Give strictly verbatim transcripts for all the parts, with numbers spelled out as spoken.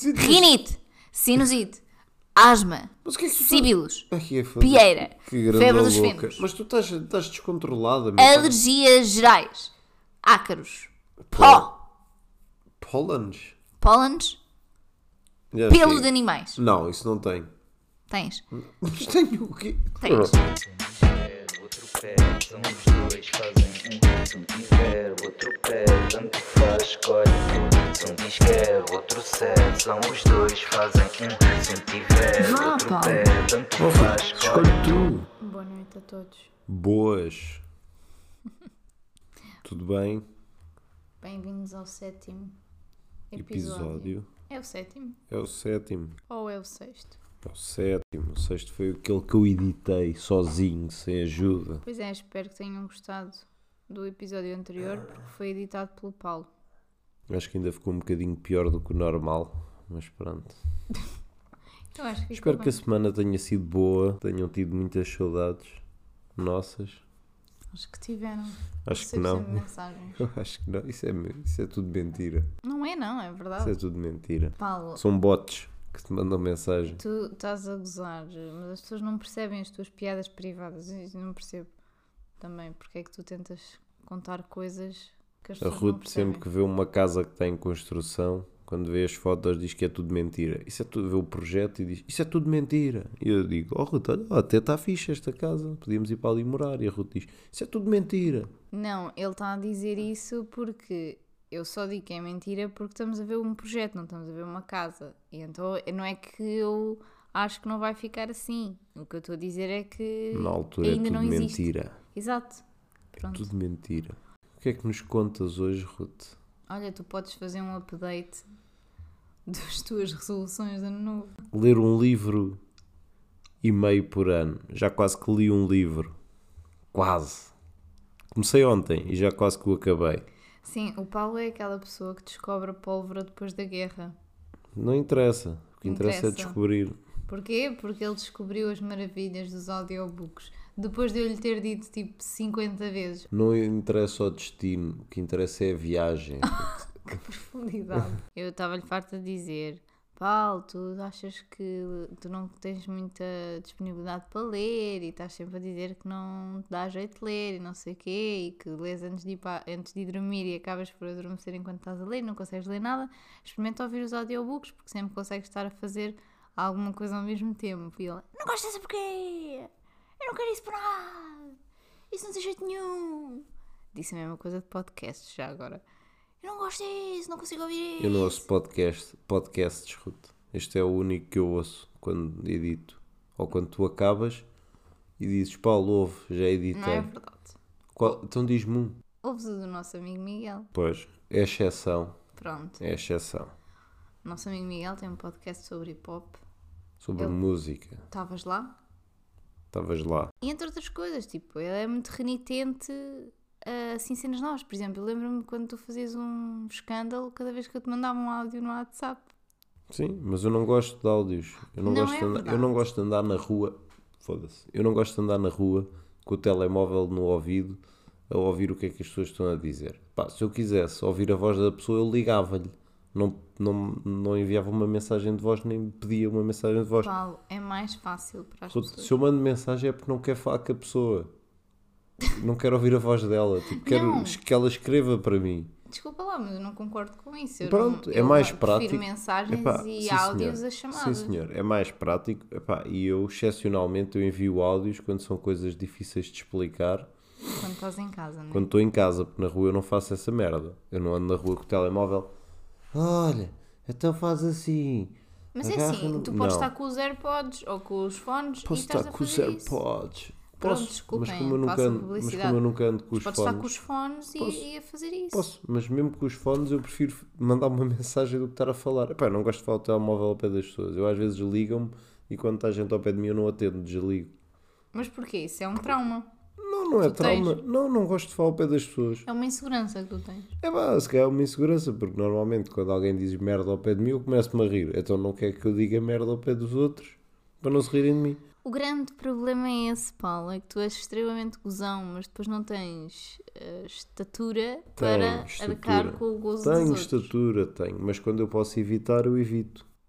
rinite, sinusite, asma, Mas o que é que tu síbilos, Ai, é foda. pieira, Que grande febre dos louca. fentos, Mas tu estás, estás descontrolada, meu. alergias gerais, ácaros, Pó. pó, Pólenes? pólenes, Já pelos sei. de animais. Não, isso não tem. Tens? Mas tenho o quê? Tens. Outro pé, são os dois, fazem um. Se um tiver, outro pé, tanto faz, escolhe tu. Se um diz quer, outro serve, são os dois, fazem um. Se um tiver, Vá, outro pá. pé, tanto Oh, faz, escolhe tu. Boa noite a todos. Boas. Tudo bem? Bem-vindos ao sétimo episódio. Episódio. É o sétimo? É o sétimo. Ou é o sexto? É o sétimo. O sexto foi aquele que eu editei sozinho, sem ajuda. Pois é, espero que tenham gostado do episódio anterior, porque foi editado pelo Paulo. Acho que ainda ficou um bocadinho pior do que o normal, mas pronto. Eu acho que Espero ficou que a bem. semana tenha sido boa, tenham tido muitas saudades nossas. Acho que tiveram. Acho que Recebo não. sempre mensagens. Eu acho que não. Isso é, isso é tudo mentira. Não é não, é verdade. Isso é tudo mentira. Paulo, São bots que te mandam mensagem. tu estás a gozar, mas as pessoas não percebem as tuas piadas privadas. Eu não percebo também porque é que tu tentas contar coisas que as A pessoas não Ruth percebem. sempre que vê uma casa que está em construção, quando vê as fotos diz que é tudo mentira. Isso é tudo, vê o projeto e diz, isso é tudo mentira. E eu digo, oh Ruth, olha, até está fixe esta casa, podíamos ir para ali morar. E a Ruth diz, isso é tudo mentira. Não, ele está a dizer isso porque eu só digo que é mentira porque estamos a ver um projeto, não estamos a ver uma casa. E então não é que eu acho que não vai ficar assim. O que eu estou a dizer é que Na altura ainda é tudo não existe. mentira. Exato. Pronto. Tudo mentira. O que é que nos contas hoje, Ruth? Olha, tu podes fazer um update das tuas resoluções de ano novo. Ler um livro e meio por ano. Já quase que li um livro. Quase. Comecei ontem e já quase que o acabei. Sim, o Paulo é aquela pessoa que descobre a pólvora depois da guerra. Não interessa. O que interessa, é Interessa. descobrir. Porquê? Porque ele descobriu as maravilhas dos audiobooks. Depois de eu lhe ter dito tipo cinquenta vezes. Não interessa o destino. O que interessa é a viagem. Que profundidade. Eu estava-lhe farta de dizer, Paulo, tu achas que tu não tens muita disponibilidade para ler e estás sempre a dizer que não te dá jeito de ler e não sei o quê e que lês antes de, ir para, antes de ir dormir e acabas por adormecer enquanto estás a ler e não consegues ler nada. Experimenta ouvir os audiobooks porque sempre consegues estar a fazer alguma coisa ao mesmo tempo. E ele, não gosto dessa porquê? Eu não quero isso para nada. Isso não tem jeito nenhum. Disse a mesma coisa de podcast já agora. Eu não gosto disso, não consigo ouvir isso. Eu não ouço podcast, podcasts, Ruth. Este é o único que eu ouço quando edito. Ou quando tu acabas e dizes, Paulo, ouve, já editei. Não é verdade. Qual- Então diz-me um. Ouves o do nosso amigo Miguel. Pois, é exceção. Pronto. É exceção. O nosso amigo Miguel tem um podcast sobre hip hop. Sobre Eu- música. Estavas lá? Estavas lá. E entre outras coisas, tipo, ele é muito renitente a assim cenas novas. Por exemplo, eu lembro-me quando tu fazias um escândalo cada vez que eu te mandava um áudio no WhatsApp. Sim, mas eu não gosto de áudios. Eu não, Não gosto é de andar, eu verdade. não gosto de andar na rua. Foda-se. Eu não gosto de andar na rua com o telemóvel no ouvido a ouvir o que é que as pessoas estão a dizer. Pá, se eu quisesse ouvir a voz da pessoa, eu ligava-lhe. Não, não, não enviava uma mensagem de voz, nem pedia uma mensagem de voz. Paulo, é mais fácil para as Ruth, pessoas. se eu mando mensagem é porque não quero falar com a pessoa. Não quero ouvir a voz dela. Tipo, quero Não. que ela escreva para mim. Desculpa lá, mas eu não concordo com isso. Eu Pronto, não, é eu mais prefiro prático. mensagens Epá, e sim, áudios senhor. a chamadas. Sim, senhor. É mais prático. Epá, e eu, excepcionalmente, eu envio áudios quando são coisas difíceis de explicar. Quando estás em casa, não é? Quando estou em casa, porque na rua eu não faço essa merda. Eu não ando na rua com o telemóvel. Olha, então faz assim. Mas é Agarra assim, no- tu podes Não. estar com os AirPods ou com os fones Posso e estás estar a com os fazer isso. AirPods. Pronto, Posso, desculpem, mas como eu nunca façam ando, mas publicidade. como eu nunca ando com Mas os podes fones. estar com os fones Posso. e, e a fazer isso. Posso, mas mesmo com os fones eu prefiro mandar uma mensagem do que estar a falar. Epá, eu não gosto de falar o telemóvel ao pé das pessoas. Eu às vezes ligam-me e quando está gente ao pé de mim eu não atendo, desligo. Mas porquê? Isso é um trauma. Não, não é Tu trauma. tens? Não, não gosto de falar ao pé das pessoas. É uma insegurança que tu tens. É pá, se calhar é uma insegurança, porque normalmente quando alguém diz merda ao pé de mim eu começo-me a rir. Então não quer que eu diga merda ao pé dos outros para não se rirem de mim. O grande problema é esse, Paulo, é que tu és extremamente gozão, mas depois não tens eh, estatura para estatura. arcar com o gozo Tenho dos outros. estatura, tenho, mas quando eu posso evitar, eu evito.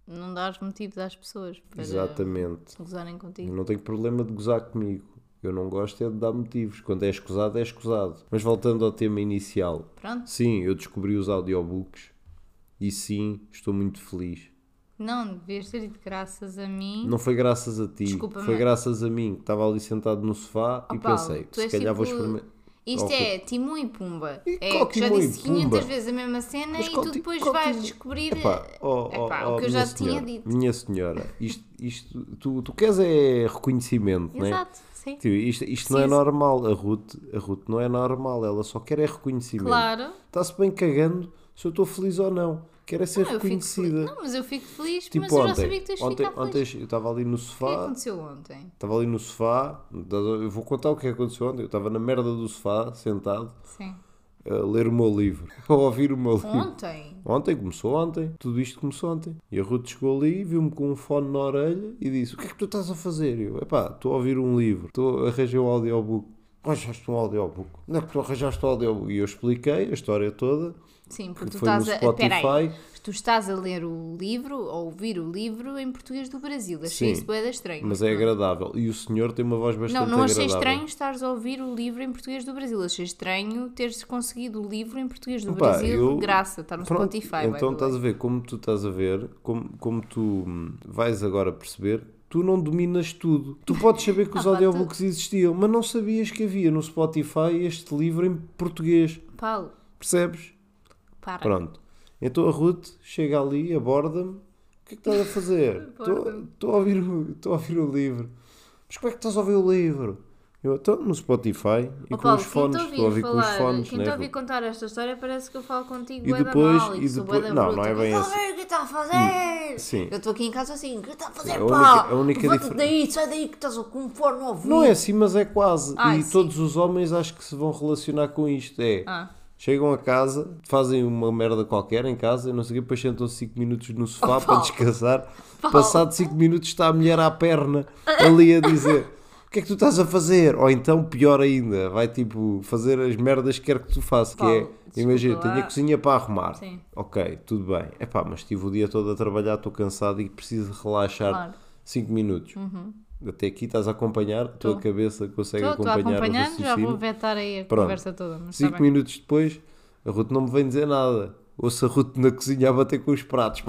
não dás motivos às pessoas para Exatamente. gozarem Eu contigo. não tenho problema de gozar comigo. Eu não gosto é de dar motivos. Quando é escusado, é escusado. Mas voltando ao tema inicial. Pronto. Sim, eu descobri os audiobooks. E sim, estou muito feliz. Não, devias ter ido graças a mim. Não foi graças a ti. Desculpa, foi mas- graças a mim. Que estava ali sentado no sofá Oh, e Paulo, pensei, tu se és calhar vou tipo- experimentar. Isto Oh, é Timão e Pumba. E É qual que já Timão e disse quinhentas Pumba? vezes a mesma cena Mas e qual tu ti- depois qual vais ti- descobrir Epá, oh, oh, epá, oh, o que eu minha já tinha senhora, dito. Minha senhora, isto, isto, tu, tu queres é reconhecimento, não é? Exato, sim. Tipo, isto isto não é Preciso. normal. A Ruth, a Ruth não é normal. Ela só quer é reconhecimento. Claro. Está-se bem cagando se eu estou feliz ou não. Quer é ser Não, eu fico reconhecida. feliz. Não, mas eu fico feliz, Tipo mas eu já ontem, sabia que tens de ontem, ficar feliz. ontem eu estava ali no O que é que sofá. aconteceu ontem? Estava ali no sofá. Eu vou contar o que aconteceu ontem. Eu estava na merda do sofá, sentado, Sim. a ler o meu livro. A ouvir o meu livro. Ontem? Ontem, começou ontem. Tudo isto começou ontem. E a Ruth chegou ali, viu-me com um fone na orelha e disse: o que é que tu estás a fazer? Eu, epá, estou a ouvir um livro. Estou a arranjar um audiobook. Arranjaste um audiobook? Não é que tu arranjaste um audiobook? E eu expliquei a história toda. Sim, porque Que tu foi no estás a... Spotify. Espera aí. Tu estás a ler o livro, ou ouvir o livro em português do Brasil. Achei Sim, isso bué da estranho. Mas é agradável. E o senhor tem uma voz bastante Não, agradável. não achei estranho estares a ouvir o livro em português do Brasil. Achei estranho teres conseguido o livro em português do Opa, Brasil eu- de graça. Está no Pronto, Spotify. by então the estás a way. ver, como tu estás a ver, como, como tu hum, vais agora perceber, tu não dominas tudo. Tu podes saber que os Ah, pá, audiobooks existiam, mas não sabias que havia no Spotify este livro em português. Paulo, Percebes? para. Pronto. Então a Ruth chega ali, aborda-me. O que é que estás a fazer? Aborda-me. Estou a ouvir o- estou a ouvir o livro. Mas como é que estás a ouvir o livro? Eu estou no Spotify e Oh, com Paulo, os fones. quem te Estou a ouvir ouvir com os falar, fones, quem né? te ouvir contar esta história parece que eu falo contigo E bué da depois- mal e que e sou depois- bué da não, bruta. não é bem Estás a assim. ver o que está a fazer? Sim. Eu estou aqui em casa assim, o que está a fazer, A pá? única- a única Levanta-te difer- daí, sai daí que estás com fone no ouvido. Não é assim, mas é quase. Ai, e sim. todos os homens acho que se vão relacionar com isto. É, Ah. chegam a casa, fazem uma merda qualquer em casa, e não sei o quê, depois sentam-se cinco minutos no sofá Oh, para Paulo. descansar. Paulo. Passado cinco minutos está a mulher à perna, ali a dizer: o que é que tu estás a fazer? Ou então, pior ainda, vai tipo fazer as merdas que quer que tu faças. Que Paulo, é, desculpa imagina, lá. tenho a cozinha para arrumar. Sim. Ok, tudo bem. Epá, mas estive o dia todo a trabalhar, estou cansado e preciso de relaxar Claro. cinco minutos. Até aqui estás a acompanhar, a tua Tô. cabeça consegue Estou a acompanhar, acompanhar, o já vou raciocínio. vetar aí a Pronto. conversa toda. Mas está Cinco bem. minutos depois, a Ruth não me vem dizer nada. Ouço a Ruth na cozinha a bater com os pratos.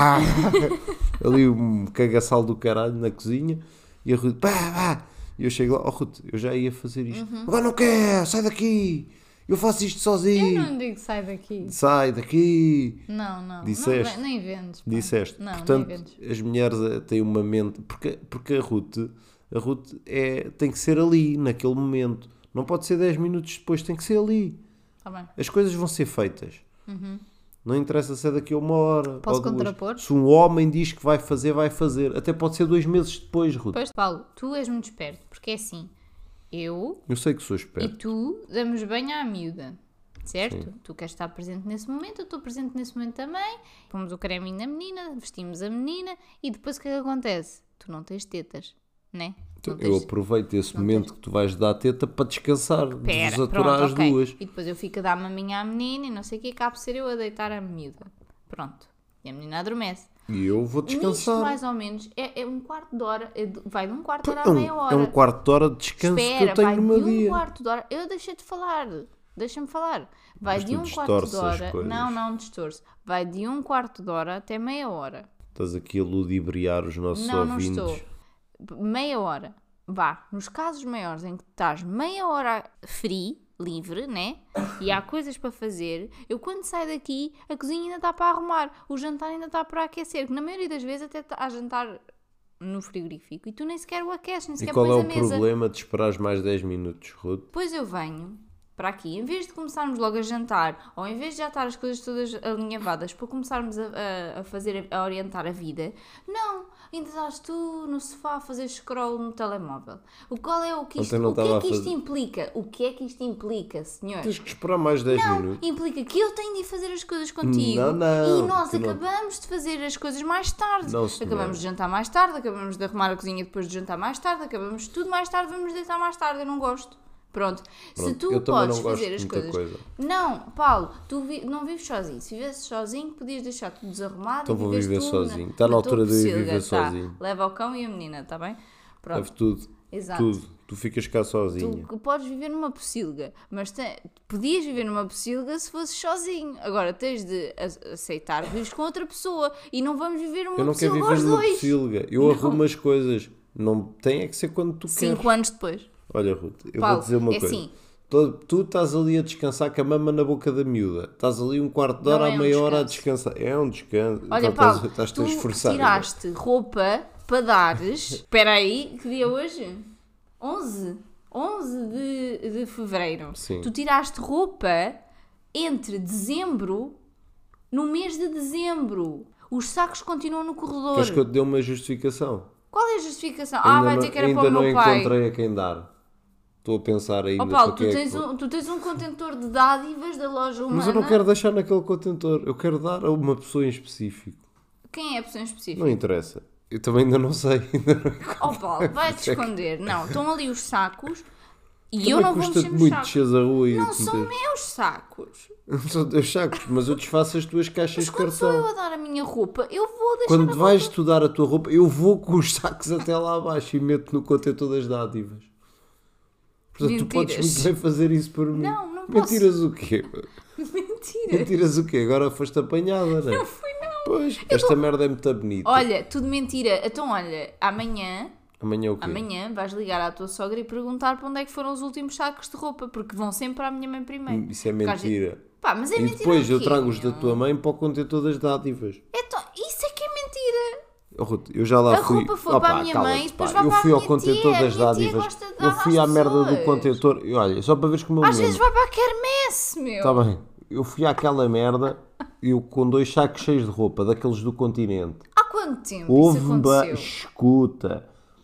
Ali um cagaçal do caralho na cozinha. E a Ruth, pá, pá. E eu chego lá, oh Ruth, eu já ia fazer isto. Uhum. Agora não quer, sai daqui. Eu faço isto Eu sozinho. não digo sai daqui. Sai daqui. Não, não. Disseste. Não, nem inventes. pá. Disseste. Não, Portanto, nem inventes. as mulheres eh, têm uma mente. Porque, porque a Ruth, a Ruth é, tem que ser ali, naquele momento. Não pode ser dez minutos depois, tem que ser ali. Está bem. As coisas vão ser feitas. Não interessa se é daqui a uma hora. Posso ou duas. contrapor? Se um homem diz que vai fazer, vai fazer. Até pode ser dois meses depois, Ruth. Pois, Paulo, tu és muito esperto, porque é assim, eu Eu sei que sou e esperto. tu damos bem à miúda, certo? Tu queres estar presente nesse momento, eu estou presente nesse momento também. Pomos o creminho na menina, vestimos a menina e depois o que é que acontece? Tu não tens tetas, né? Não Eu tens- aproveito esse não momento que tu vais dar a teta para descansar, Pera, de vos aturar pronto, as ok. duas. E depois eu fico a dar maminha à menina e não sei o que, cabe ser eu a deitar a miúda. Pronto. E a menina adormece. E eu vou Nisto, descansar. mais ou menos, é, é um quarto de hora, é de- vai de um quarto de hora É a um, meia hora. é um quarto de hora de descanso Espera, que eu vai tenho no de meu um dia. quarto de hora. Eu deixei de falar. Deixa-me falar. Vai Mas de tu um quarto de distorces as hora. coisas. Não, não distorce. Vai de um quarto de hora até meia hora. Estás aqui a ludibriar os nossos não, não ouvintes. estou. Meia hora. Vá. Nos casos maiores em que estás meia hora free, livre, né? E há coisas para fazer. Eu quando saio daqui, a cozinha ainda está para arrumar. O jantar ainda está para aquecer. Que na maioria das vezes até há jantar no frigorífico. E tu nem sequer o aqueces, nem E sequer qual é pões o a mesa. problema de esperares mais dez minutos, Ruth? Depois eu venho para aqui, em vez de começarmos logo a jantar, ou em vez de já estar as coisas todas alinhavadas para começarmos a, a, a fazer, a orientar a vida, não, ainda estás tu no sofá a fazer scroll no telemóvel. O, qual é o, que isto, Ontem não o que é estava que a isto fazer- implica? O que é que isto implica, senhor? Tens que esperar mais dez Não, minutos. implica que eu tenho de ir fazer as coisas contigo Não, não, e nós tu não- acabamos de fazer as coisas mais tarde. Não, senhora. Acabamos de jantar mais tarde, acabamos de arrumar a cozinha depois de jantar mais tarde, acabamos de tudo mais tarde, vamos deitar mais tarde, eu não gosto. Pronto. Se Pronto, tu eu também podes não gosto fazer de as muita coisas. coisa. Não, Paulo, tu vi- não vives sozinho. Se vivesses sozinho, podias deixar tudo desarrumado. Então e vou vives viver tu sozinho. Na, Está na na altura tua de eu ir pocilga, viver tá. sozinho. Leva o cão e a menina, está bem? Pronto. Leve tudo. Exato. Tudo. Tu ficas cá sozinha. Tu podes viver numa pocilga, mas te, podias viver numa pocilga se fosses sozinho. Agora tens de a- aceitar que vives com outra pessoa e não vamos viver numa Eu não quero pocilga viver aos numa dois. pocilga. Eu Não. arrumo as coisas. Não tem é que ser quando tu Cinco queres. anos depois. Olha, Ruth, eu Paulo, vou dizer uma é coisa. assim. Tu, tu estás ali a descansar com a mama na boca da miúda. Estás ali um quarto de hora, Não é a um meia hora a descanso. descansar. É um descanso. Olha, Então, Paulo, estás, estás-te tu a esforçar. tiraste roupa para dares. Espera aí, que dia é hoje? onze. onze de, de fevereiro. Sim. Tu tiraste roupa entre dezembro, no mês de dezembro. Os sacos continuam no corredor. Queres que eu te dê uma justificação? Qual é a justificação? Ah, Ainda vai não, dizer que era ainda para o não meu pai. encontrei a quem dar. Estou a pensar ainda. Ó Paulo, para tu quem é tens, que vou- um, tu tens um contentor de dádivas da loja humana. Mas eu não quero deixar naquele contentor. Eu quero dar a uma pessoa em específico. Quem é a pessoa em específico? Não interessa. Eu também ainda não sei. Ainda não encontrei. Ó Paulo, vai-te esconder. Não, estão ali os sacos e Também eu não vou custa-te mexer nos muito sacos. desceres a rua e Não te são meteres- meus sacos. Não são teus sacos, mas eu desfaço as tuas caixas Mas de quando sou eu cartão. a dar a minha roupa, eu vou deixar Quando a vais roupa. estudar a tua roupa, eu vou com os sacos até lá abaixo e meto no contentor das dádivas. Portanto, tu podes Mentiras. muito bem fazer isso por mim. Não, não posso. Mentiras o quê? Mentira. Mentiras o quê? Agora foste apanhada, não é? Não fui não. Pois, esta merda é muito bonita. Olha, tudo mentira. Então olha, amanhã, Amanhã o quê? amanhã vais ligar à tua sogra e perguntar para onde é que foram os últimos sacos de roupa, porque vão sempre à minha mãe primeiro. Isso é Porque às vezes- mentira. Pá, mas é E mentira. depois o eu quê, trago-os da meu? tua mãe para o contentor das dádivas. Então, isso é que é mentira. Oh, Ruth, eu já lá A fui. roupa foi Opa, para a minha cala-te, mãe e depois pá. vai Eu para a fui ao minha contentor tia. das A minha tia dádivas. gosta de Eu dar fui às à merda do pessoas. contentor. E olha, só para veres como eu Às me vezes lembro. vai para a quermesse, meu. Está bem. Eu fui àquela merda, eu com dois sacos cheios de roupa, daqueles do continente. Há quanto tempo Houve isso ba... aconteceu? Escuta.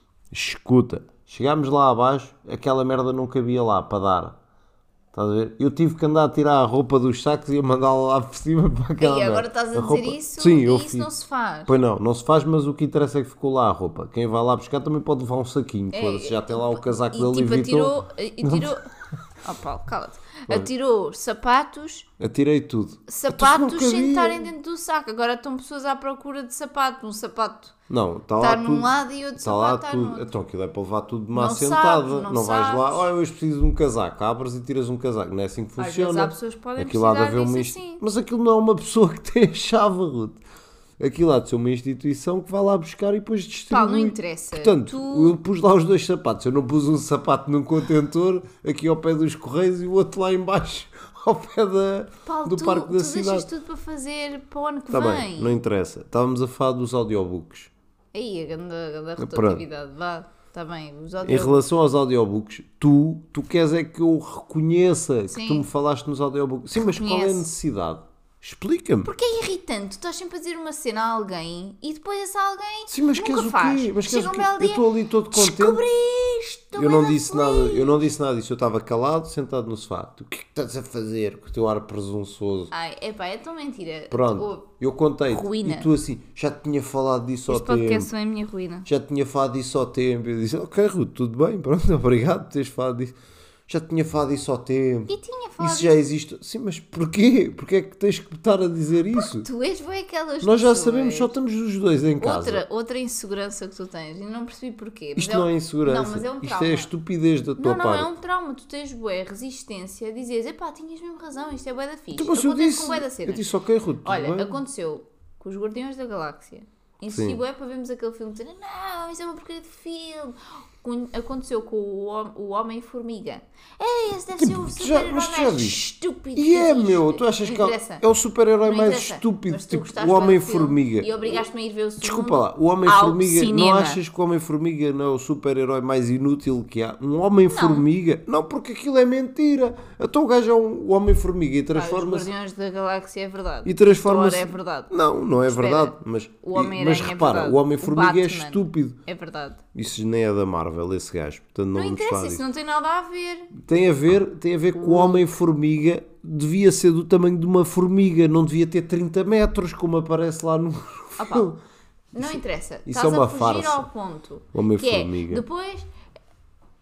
Escuta. Chegámos lá abaixo, aquela merda não cabia lá para dar. Estás a ver? Eu tive que andar a tirar a roupa dos sacos e a mandá-la lá por cima para aquela E agora merda. estás a, dizer roupa- isso Sim, e eu isso fiz. não se faz. Pois não, não se faz, mas o que interessa é que ficou lá a roupa. Quem vai lá buscar também pode levar um saquinho. É, Foda-se, já tem lá o casaco e, da Louis tipo, Vuitton. atirou, e tirou... Oh Paulo, cala-te. Atirou sapatos, Atirei tudo. sapatos Então, se não sem cabia. estarem dentro do saco. Agora estão pessoas à procura de sapato. Um sapato Não, está está lá num tudo. lado e outro Está lá sapato está no tudo. outro. Então aquilo é para levar tudo de má Não assentada. sabes, não não vais lá, sabes. olha, hoje preciso de um casaco. Abres e tiras um casaco. Não é assim que Às vezes funciona. há pessoas que podem Aquilo há de precisar haver uma disso inst- assim. Mas aquilo não é uma pessoa que tem a chave, Ruth. Aquilo há de ser uma instituição que vai lá buscar e depois distribui. Paulo, não interessa. Portanto, Tu- eu pus lá os dois sapatos. Eu não pus um sapato num contentor aqui ao pé dos Correios e o outro lá embaixo ao pé da, Paulo, do tu, Parque tu da deixas Cidade. tudo para fazer para o ano que Está vem. bem, não interessa. Estávamos a falar dos audiobooks. Aí, a grande, a grande Pronto. rotatividade. Vá, está bem. Os Em audiobooks. relação aos audiobooks, tu, tu queres é que eu reconheça Sim. que tu me falaste nos audiobooks. Sim, mas qual é a Reconheço. necessidade? Explica-me. Porque é irritante, tu estás sempre a dizer uma cena a alguém e depois esse alguém Sim, mas nunca queres o faz. quê? Mas queres Chega o um quê? belo Eu dia, estou ali todo contente. descobriste, Eu não bué da disse nada, feliz. eu não disse nada disso. Eu estava calado, sentado no sofá. Tu, o que é que estás a fazer com o teu ar presunçoso? Ai, epá, é tão mentira. Pronto, Oh, eu contei ruína. e tu assim, já te tinha falado disso ao este tempo. podcast é a minha ruína. Já te tinha falado disso ao tempo. Eu disse, ok, Ruth, tudo bem, pronto, obrigado por teres falado disso. Já te tinha falado disso ao tempo. E tinha falado Isso já existe. Sim, mas porquê? Porquê é que tens que estar a dizer isso? Tu és bem aquelas Nós já pessoas. sabemos, só estamos os dois em casa. Outra, outra insegurança que tu tens, e não percebi porquê. mas Isto não é um- insegurança. Não, mas é um Isto trauma. é estupidez da tua Não, não, parte. é um trauma. Tu tens bué resistência a dizeres, epá, tinhas mesmo razão, isto é bué da fixe. Então, mas eu Acontece disse, com bué da eu cenas. disse, ok, Ruth, tudo Olha, bem. aconteceu com os Guardiões da Galáxia. Insisti Sim. bué para vermos aquele filme dizer, não, isso é uma porcaria de filme. Com- Aconteceu com o, Hom- o Homem-Formiga. É, esse deve ser o Tipo, tu já- super-herói mas tu já mais viste? estúpido E que é, existe. meu, tu achas Não que é- interessa. é o super-herói Não mais interessa. estúpido, Mas tu tipo, gostaste o bué do Homem-Formiga. filme E obrigaste-me a ir ver o segundo. Desculpa lá, o ao Homem-Formiga, não cinema. achas que o Homem-Formiga não é o super-herói mais inútil que há? Um Homem-Formiga? Não. porque aquilo é mentira. Então o gajo é um Homem-Formiga e Ah, os transforma-se... Guardiões da Galáxia é verdade. E transforma-se... Thor é verdade. Não, não é Espera, verdade. Mas, o Homem-Aranha mas é repara, verdade. o Homem-Formiga O é Batman estúpido. É verdade. Isso nem é da Marvel, esse gajo. Portanto, não, Não vamos interessa, falar isso disso. não tem nada a ver. Tem a ver, tem a ver com o Homem-Formiga devia ser do tamanho de uma formiga, não devia ter trinta metros, como aparece lá no Ah, pá, filme. não interessa. isso Estás é uma a fugir farsa. ao ponto. Homem-Formiga. Que é, depois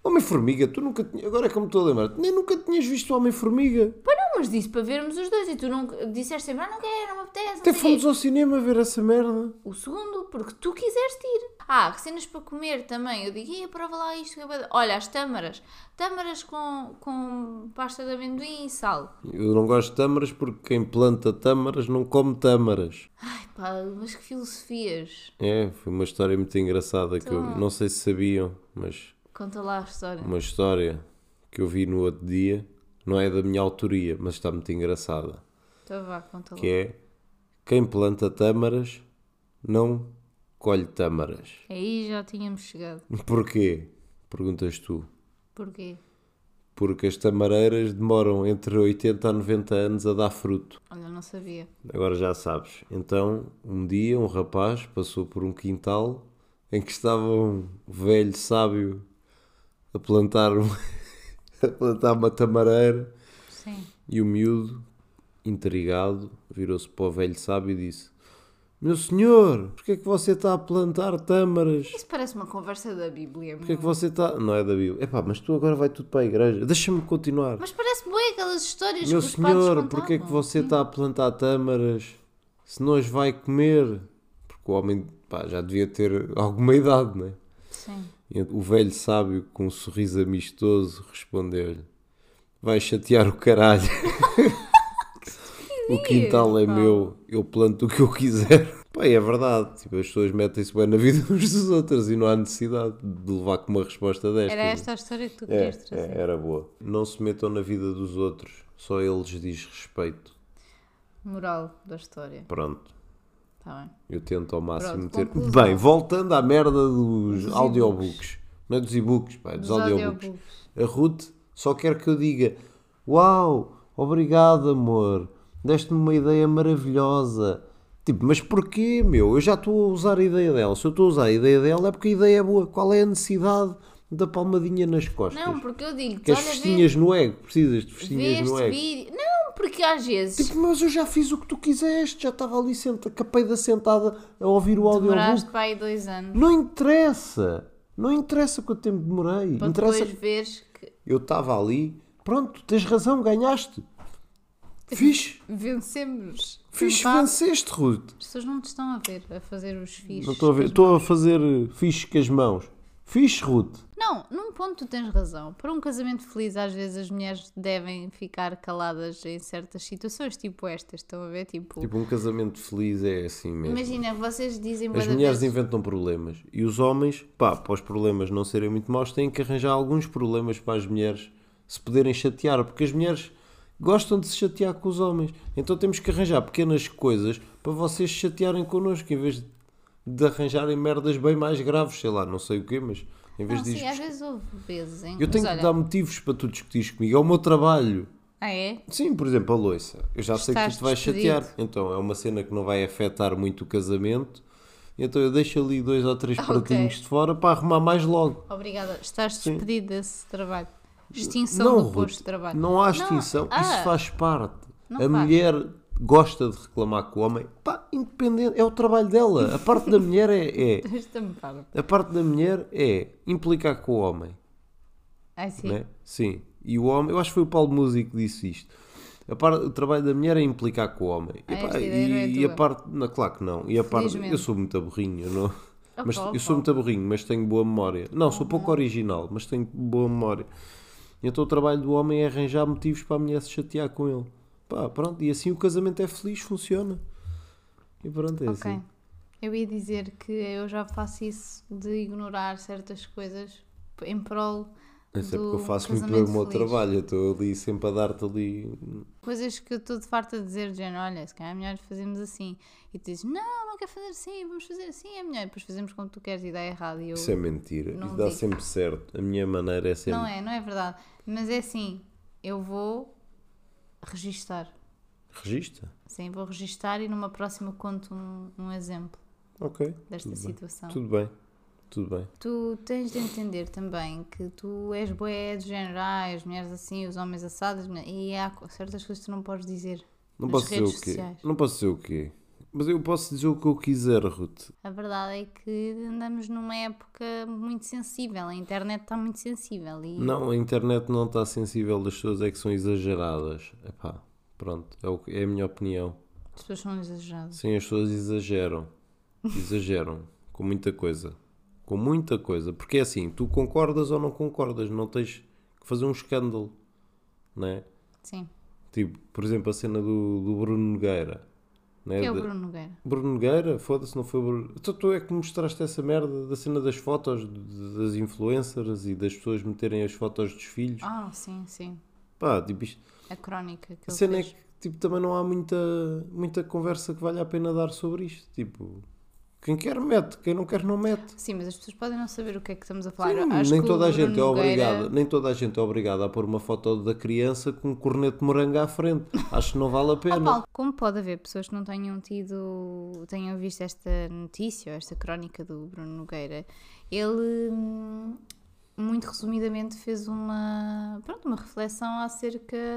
Homem-Formiga, tu nunca tinhas... Agora é que me estou a lembrar. Nem nunca tinhas visto o Homem-Formiga. Pá, não, mas disse para vermos os dois e tu não disseste sempre, ah, não quero, não me apetece, não Até sei fomos quê. ao cinema ver essa merda. O segundo, porque tu quiseste ir. Ah, cenas para comer também. Eu digo, ia, prova lá isto. Olha, as tâmaras. Tâmaras com, com pasta de amendoim e sal. Eu não gosto de tâmaras porque quem planta tâmaras não come tâmaras. Ai pá, mas que filosofias. É, foi uma história muito engraçada que eu Então- não sei se sabiam, mas Conta lá a história. uma história que eu vi no outro dia, não é da minha autoria, mas está muito engraçada, Então vá, conta lá. que é quem planta tâmaras não colhe tâmaras. Aí já tínhamos chegado. Porquê? Perguntas tu. Porquê? Porque as tamareiras demoram entre oitenta a noventa anos a dar fruto. Olha, não sabia. Agora já sabes. Então, um dia, um rapaz passou por um quintal em que estava um velho sábio a plantar, um- a plantar uma tamareira Sim. e o miúdo, intrigado, virou-se para o velho sábio e disse: Meu senhor, porquê é que você está a plantar tâmaras? Isso parece uma conversa da Bíblia. Porquê é meu. que você está... Não é da Bíblia. Epá, mas tu agora vai tudo para a igreja. Deixa-me continuar. Mas parece bem aquelas histórias Meu que os padres senhor, contavam. porquê é que você está a plantar tâmaras se nós vai comer? Porque o homem, pá, já devia ter alguma idade, não é? Sim. E o velho sábio, com um sorriso amistoso, respondeu-lhe: Vai chatear o caralho. O quintal é pá. meu, eu planto o que eu quiser. Pá, é verdade. Tipo, as pessoas metem-se bem na vida uns dos outros e não há necessidade de levar com uma resposta desta. Era esta a história que tu É, querias trazer. é, era boa. Não se metam na vida dos outros, só eles diz respeito. Moral da história. Pronto, Está bem. eu tento ao máximo Pronto, ter. conclusão. Bem, voltando à merda dos, Dos audiobooks. Não é dos e-books, pá, é dos, Dos audiobooks. audiobooks. A Ruth só quer que eu diga: Uau, obrigado, amor, deste-me uma ideia maravilhosa. Tipo, mas porquê, meu? Eu já estou a usar a ideia dela. Se eu estou a usar a ideia dela é porque a ideia é boa. Qual é a necessidade da palmadinha nas costas? Não, porque eu digo-te, Que as olha, festinhas no ego, precisas de vê, vê festinhas no este ego. vídeo. Não, porque às vezes Tipo, mas eu já fiz o que tu quiseste, já estava ali senta, capeida sentada a ouvir o audiobook. demoraste para aí dois anos Não interessa, não interessa quanto tempo demorei. para interessa, depois veres que eu estava ali, pronto, tens razão, ganhaste. Fixe, vencemos. fixe, Empate. venceste, Ruth. As pessoas não te estão a ver a fazer os fiches. Não estou a ver, estou a fazer fixe com as mãos. Fixe, Ruth. Não, num ponto tu tens razão. Para um casamento feliz, às vezes as mulheres devem ficar caladas em certas situações, tipo estas, estão a ver? Tipo, Tipo, um casamento feliz é assim mesmo. imagina, vocês dizem bué As da mulheres vezes- inventam problemas e os homens, pá, para os problemas não serem muito maus, têm que arranjar alguns problemas para as mulheres se poderem chatear, porque as mulheres gostam de se chatear com os homens. Então temos que arranjar pequenas coisas para vocês se chatearem connosco, em vez de arranjarem merdas bem mais graves, sei lá, não sei o quê, mas em vez Não, disso. sim, às vezes houve vezes, hein? Eu Mas tenho olha- que dar motivos para tu discutires comigo, é o meu trabalho. Ah, é? Sim, por exemplo, a loiça. Eu já sei que Estás tu te vais despedido. chatear. Então é uma cena que não vai afetar muito o casamento. Então eu deixo ali dois ou três Ok. pratinhos de fora para arrumar mais logo. Obrigada. Estás Sim. despedido desse trabalho. Extinção Não, do Ruth, posto de trabalho. não há extinção. ah, Isso faz parte. Não a faz. mulher gosta de reclamar com o homem. Pá, independente. É o trabalho dela. A parte da mulher é... é Esta-me para. a parte da mulher é implicar com o homem. Ai, sim. Né? Sim. E o homem... Eu acho que foi o Paulo Músico que disse isto. A parte, o trabalho da mulher é implicar com o homem. Ah, E, pá, esta ideia não é e, e a tua. parte... Não, claro que não. E a parte... Felizmente. Eu sou muito aborrinho, não... Oh, Mas pá, oh, eu sou pá. muito aborrinho, mas tenho boa memória. Não, sou pouco original, mas tenho boa memória. Então o trabalho do homem é arranjar motivos para a mulher se chatear com ele. Pá, pronto, e assim o casamento é feliz, funciona. E pronto, é Ok. assim. Eu ia dizer que eu já faço isso de ignorar certas coisas em prol Isso é do porque eu faço muito bem casamento o meu feliz. trabalho. Eu estou ali sempre a dar-te ali. Coisas que eu estou de farta de dizer, de género, olha, se calhar é melhor fazermos assim. E tu dizes, não, não quero fazer assim, vamos fazer assim, é melhor. E depois fazemos como tu queres e dá errado. E eu, Isso é mentira. Não Isso dá digo. sempre certo. A minha maneira é sempre. não é, não é verdade. Mas é assim, eu vou registar. Regista? Sim, vou registar e numa próxima conto um, um exemplo Ok. desta tudo bem. situação. Tudo bem. Tudo bem. Tu tens de entender também que tu és bué de género, ah, as mulheres assim, os homens assados, e há co- certas coisas que tu não podes dizer Não nas posso dizer redes o quê? sociais. Não posso dizer o quê? Mas eu posso dizer o que eu quiser, Ruth. A verdade é que andamos numa época muito sensível, a internet está muito sensível e Não, a internet não está sensível, as pessoas é que são exageradas. Epá, pronto, é, o, que- é a minha opinião. as pessoas são exageradas. Sim, as pessoas exageram. Exageram. Com muita coisa. Com muita coisa. Porque é assim, tu concordas ou não concordas, não tens que fazer um escândalo, não é? Sim. Tipo, por exemplo, a cena do, do Bruno Nogueira. Né? Que é o De- Bruno Nogueira. Bruno Nogueira? Foda-se, não foi o Bruno... Então tu é que mostraste essa merda da cena das fotos de- das influencers e das pessoas meterem as fotos dos filhos. Ah, sim, sim. Pá, tipo isto... A crónica que A ele cena é fez. que tipo, também não há muita, muita conversa que valha a pena dar sobre isto. Tipo, quem quer mete, quem não quer não mete. Sim, mas as pessoas podem não saber o que é que estamos a falar. Sim, Acho nem que toda o a gente é Bruno Nogueira- obrigada, nem toda a gente é obrigada a pôr uma foto da criança com um corneto de morango à frente. Acho que não vale a Oh, pena. Paulo, como pode haver pessoas que não tenham tido, tenham visto esta notícia ou esta crónica do Bruno Nogueira? Ele, hum, muito resumidamente, fez uma, pronto, uma reflexão acerca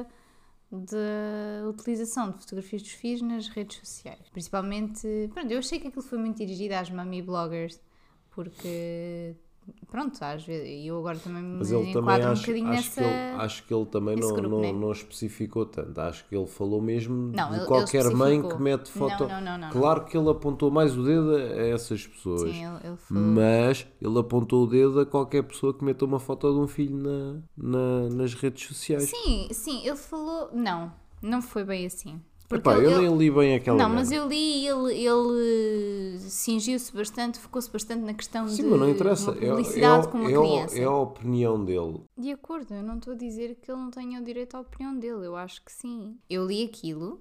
da utilização de fotografias dos filhos nas redes sociais. Principalmente, pronto, eu achei que aquilo foi muito dirigido às mummy bloggers, porque, pronto, às vezes, eu agora também me Mas ele também enquadro um acho, bocadinho acho, nessa... que ele, acho que ele também nesse não, grupo, não, né? não especificou tanto. Acho que ele falou mesmo Não, de ele- ele qualquer mãe especificou. que mete foto. Não, não, não, não, claro que ele apontou mais o dedo a essas pessoas. Sim, ele, ele falou... Mas ele apontou o dedo a qualquer pessoa que meta uma foto de um filho na, na- nas redes sociais. Sim, sim, ele falou... Não, não foi bem assim. Porque Epá, ele- eu ele- nem li bem aquela Não, merda. mas eu li e ele, ele cingiu-se bastante, focou-se bastante na questão Sim, de mas não interessa. uma É, publicidade é, com uma é, criança. é a opinião dele. De acordo, eu não estou a dizer que ele não tenha o direito à opinião dele, eu acho que sim. Eu li aquilo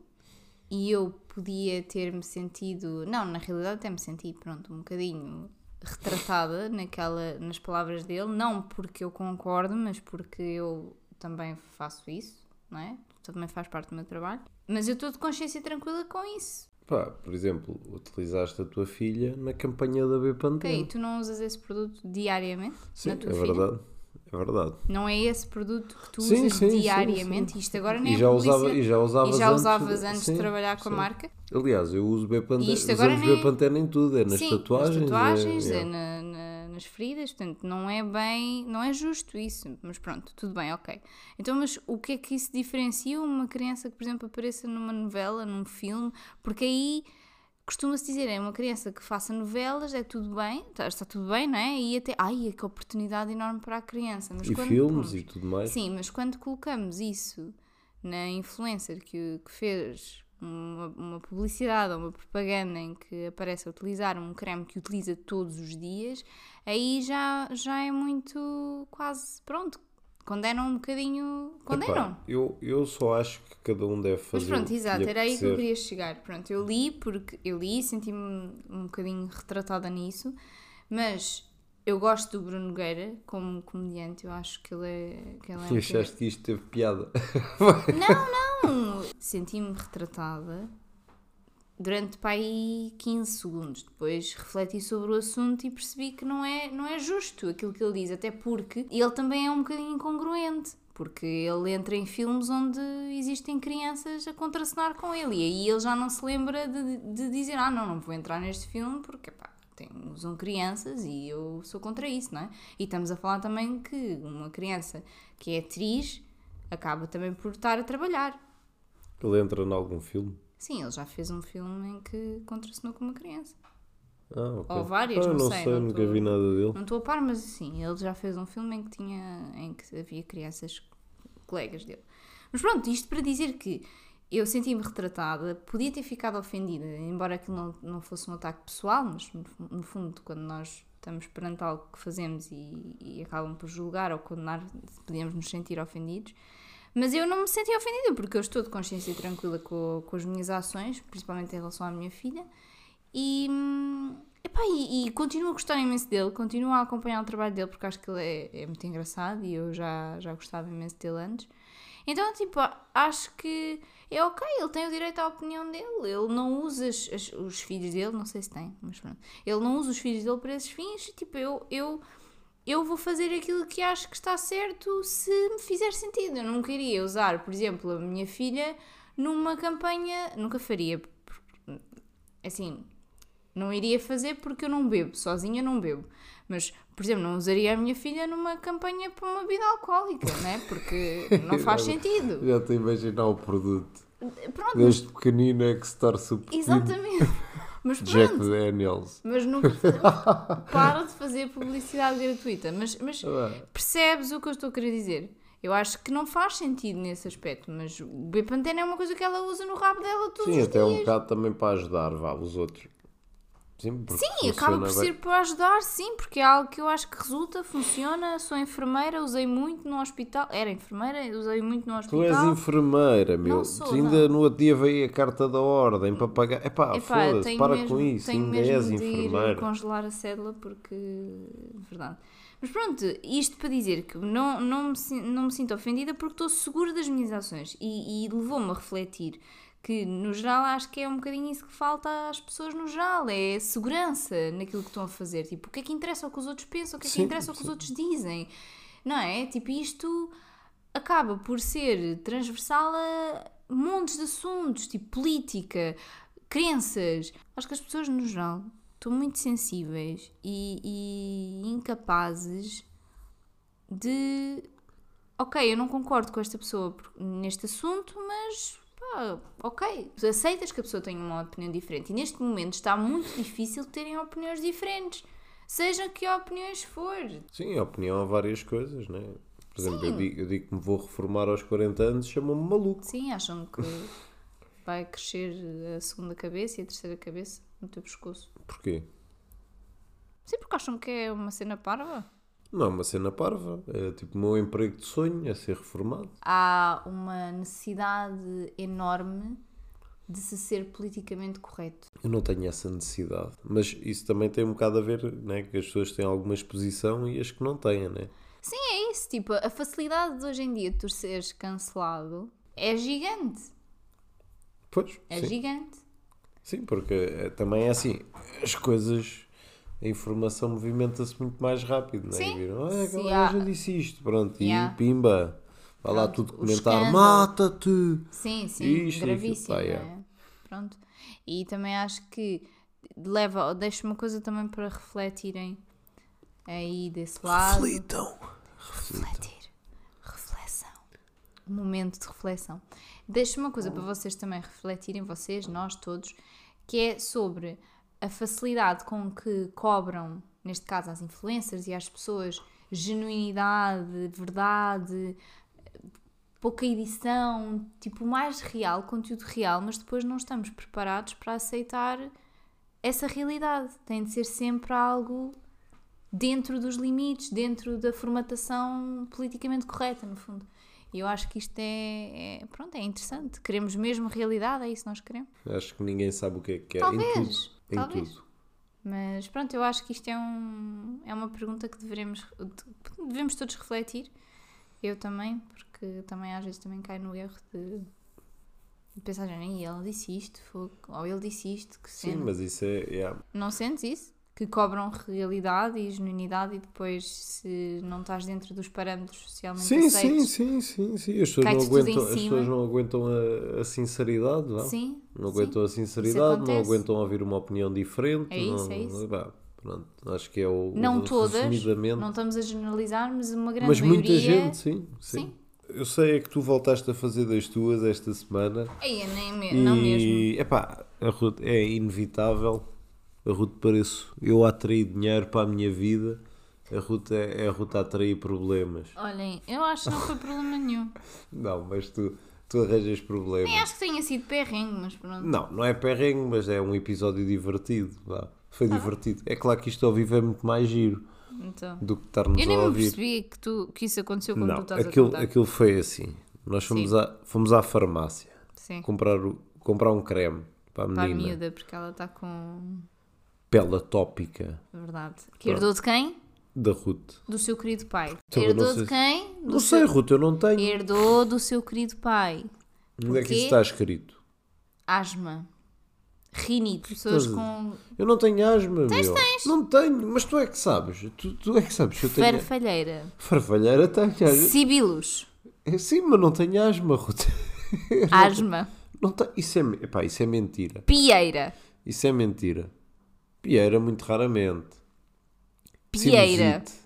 e eu podia ter-me sentido... Não, na realidade até me senti, pronto, um bocadinho retratada naquela, nas palavras dele, não porque eu concordo, mas porque eu também faço isso, não é? Também faz parte do meu trabalho. Mas eu estou de consciência tranquila com isso. Pá, por exemplo, utilizaste a tua filha na campanha da B Pantene. Ok, tu não usas esse produto diariamente Sim, na tua é filha? verdade. É verdade. Não é esse produto que tu Sim, usas sim, sim, diariamente? sim. Isto agora nem E é já, publicidade. usava, e já usavas E já antes, usavas antes sim, de trabalhar com a sim. marca? Aliás, eu uso B Pantene, E isto agora usamos nem- B Pantene em tudo, é nas Sim, tatuagens. nas tatuagens, é, é é. na- na- nas feridas, portanto, não é bem, não é justo isso, mas pronto, tudo bem, ok. Então, mas o que é que isso diferencia uma criança que, por exemplo, apareça numa novela, num filme? Porque aí costuma-se dizer, é uma criança que faça novelas, é tudo bem, está, está tudo bem, não é? E até, ai, que oportunidade enorme para a criança. Mas E quando filmes pomos- e tudo mais. Sim, mas quando colocamos isso na influencer que, que fez uma, uma publicidade ou uma propaganda em que aparece a utilizar um creme que utiliza todos os dias, aí já, já é muito quase, pronto, condenam um bocadinho, condenam. Epá, eu, eu só acho que cada um deve Mas fazer pronto, o que exato, lhe era aí que eu apetecer. queria chegar. Pronto, eu li porque eu li e senti-me um bocadinho retratada nisso, mas eu gosto do Bruno Nogueira como comediante, eu acho que ele é... Que ele é um E achaste que isto teve piada? Não, senti-me retratada durante pá, aí quinze segundos. Depois refleti sobre o assunto e percebi que não é, não é justo aquilo que ele diz, até porque ele também é um bocadinho incongruente. Porque ele entra em filmes onde existem crianças a contracenar com ele e aí ele já não se lembra de, de dizer ah, não, não vou entrar neste filme porque pá, tem, usam crianças e eu sou contra isso, não é? E estamos a falar também que uma criança que é atriz acaba também por estar a trabalhar. Ele entra em algum filme? Sim, ele já fez um filme em que contracenou com uma criança. Ah, ok. Ou várias, ah, não não sei, sei, não nunca tô- vi nada dele. Não estou a par, mas sim, ele já fez um filme em que tinha, em que havia crianças colegas dele. Mas pronto, isto para dizer que eu senti-me retratada, podia ter ficado ofendida, embora aquilo não, não fosse um ataque pessoal, mas no, no fundo, quando nós estamos perante algo que fazemos e, e acabam por julgar ou condenar, podíamos nos sentir ofendidos. Mas eu não me senti ofendida, porque eu estou de consciência tranquila com, com as minhas ações, principalmente em relação à minha filha, e, hum, epá, e, e continuo a gostar imenso dele, continuo a acompanhar o trabalho dele, porque acho que ele é, é muito engraçado e eu já, já gostava imenso dele antes. Então, tipo, acho que é ok, ele tem o direito à opinião dele, ele não usa as, as, os filhos dele, não sei se tem, mas pronto, ele não usa os filhos dele para esses fins, tipo, eu... eu eu vou fazer aquilo que acho que está certo se me fizer sentido. Eu não queria usar, por exemplo, a minha filha numa campanha... Nunca faria. assim, não iria fazer porque eu não bebo, sozinha não bebo. Mas, por exemplo, não usaria a minha filha numa campanha para uma bebida alcoólica, né? Porque não faz sentido. Já estou a imaginar o produto. Pronto, Desde pequenino é que se torce o pepino. exatamente. Mas Jack pronto, Daniels. mas nunca para de fazer publicidade gratuita. Mas, mas percebes o que eu estou a querer dizer? Eu acho que não faz sentido nesse aspecto, mas o Bepantene é uma coisa que ela usa no rabo dela todos Sim, os até dias. um bocado também para ajudar, vá, os outros. Sim, porque Sim, acaba por funciona bem. ser para ajudar, sim, porque é algo que eu acho que resulta, funciona. Sou enfermeira, usei muito no hospital. Era enfermeira, usei muito no hospital. Tu és enfermeira, meu. Não sou, Tu ainda não. no outro dia veio a carta da ordem para pagar. Epá, Epá, foda-se, tenho para mesmo, com isso. tenho Ainda mesmo és de ir enfermeira. congelar a cédula porque... Verdade. Mas pronto, isto para dizer que não, não, me, sin- não me sinto ofendida porque estou segura das minhas ações e, e levou-me a refletir que, no geral, acho que é um bocadinho isso que falta às pessoas no geral, é segurança naquilo que estão a fazer. Tipo, o que é que interessa o que os outros pensam, o que é que Sim, interessa o que os sim. outros dizem, não é? Tipo, isto acaba por ser transversal a montes de assuntos, tipo política, crenças. Acho que as pessoas, no geral, estão muito sensíveis e, e incapazes de... Ok, eu não concordo com esta pessoa por- neste assunto, mas... Pá, ok, aceitas que a pessoa tenha uma opinião diferente. E neste momento está muito difícil terem opiniões diferentes. Seja que opiniões for. Sim, a opinião há várias coisas, né? Por exemplo, eu Sim. digo, eu digo que me vou reformar aos quarenta anos, chamam-me maluco. Sim, acham que vai crescer a segunda cabeça e a terceira cabeça no teu pescoço. Porquê? Sim, porque acham que é uma cena parva. Não é uma cena parva. É tipo o meu emprego de sonho, é ser reformado. Há uma necessidade enorme de se ser politicamente correto. Eu não tenho essa necessidade. Mas isso também tem um bocado a ver, né? Que as pessoas têm alguma exposição e as que não têm, né? Sim, é isso. Tipo, a facilidade de hoje em dia de tu seres cancelado é gigante. Pois, É sim. gigante. Sim, porque eh, também é assim, as coisas, a informação movimenta-se muito mais rápido, não é? Sim. E viram, ah, Sim, aquela há- gaja disse isto, pronto, Yeah. e pimba, vai lá Pronto, tudo o comentar, escândalo. mata-te! Sim, sim, Isto e gravíssimo, aquilo, pá, não é. é? Pronto. E também acho que leva, deixa uma coisa também para refletirem aí desse lado. Reflitam! Refletir. Reflexão. Um momento de reflexão. Deixo uma coisa para vocês também refletirem, vocês, nós todos, que é sobre a facilidade com que cobram, neste caso às influencers e às pessoas, genuinidade, verdade, pouca edição, tipo mais real, conteúdo real, mas depois não estamos preparados para aceitar essa realidade. Tem de ser sempre algo dentro dos limites, dentro da formatação politicamente correta, no fundo. E eu acho que isto é, é, pronto, é interessante. Queremos mesmo realidade, é isso que nós queremos. Acho que ninguém sabe o que é que é. Em Talvez, tudo. Em talvez. tudo. Mas pronto, eu acho que isto é, um, é uma pergunta que devemos, devemos todos refletir. Eu também, porque também às vezes também caio no erro de, de pensar, nem ela disse isto, foi, ou ele disse isto, que Sim, sendo. mas isso é... yeah. Não sentes isso? Que cobram realidade e genuinidade e depois, se não estás dentro dos parâmetros socialmente Sim, aceitos... sim, sim, sim, sim. As pessoas, não Cai-te tudo em aguentam, as cima. pessoas não aguentam a, a sinceridade, vá. Sim, Não sim. aguentam a Isso sinceridade, não acontece. aguentam ouvir uma opinião diferente. É isso, não, é isso. Pá, pronto, acho que é o, Não o todas, resumidamente. não estamos a generalizar, mas uma grande Mas maioria... muita gente, sim, sim. Sim. Eu sei é que tu voltaste a fazer das tuas esta semana. Ei, eu nem me... e, Não mesmo. epá, a Ruth é inevitável. A Ruth pareço eu a atrair dinheiro para a minha vida. A Ruth é, é a Ruth a atrair problemas. Olhem, eu acho que não foi problema nenhum. Não, mas tu, tu arranjas problemas. Nem acho que tenha sido perrengue, mas pronto. Não, não é perrengue, mas é um episódio divertido. Vá. Foi Ah. divertido. É claro que isto ao vivo é muito mais giro Então. do que estarmos Eu nem a me ouvir. percebi que, tu, que isso aconteceu quando tu Não, estás aquilo, a contar. aquilo foi assim. Nós fomos, Sim. à, fomos à farmácia Sim, comprar, o- comprar um creme para a para a menina. miúda, porque ela está com... Pele atópica Verdade. Que herdou de quem? da Ruth. Do seu querido pai. Então, eu Herdou não sei de se- quem? Do Não seu... sei, Ruth, eu não tenho. Herdou do seu querido pai. Onde é que Porquê? isso está escrito? Asma. Rinite. Pessoas Estás a- com Eu não tenho asma, Tens, meu. tens. Não tenho, mas tu é que sabes. Tu, tu é que sabes que eu tenho... farfalheira. Farfalheira tenho asma. Sibilos. Sim, mas não tenho asma, Ruth. Asma. Não tenho... isso, é... Epá, isso é mentira. Pieira. Isso é mentira. Pieira, muito raramente. Pieira. Sinusite.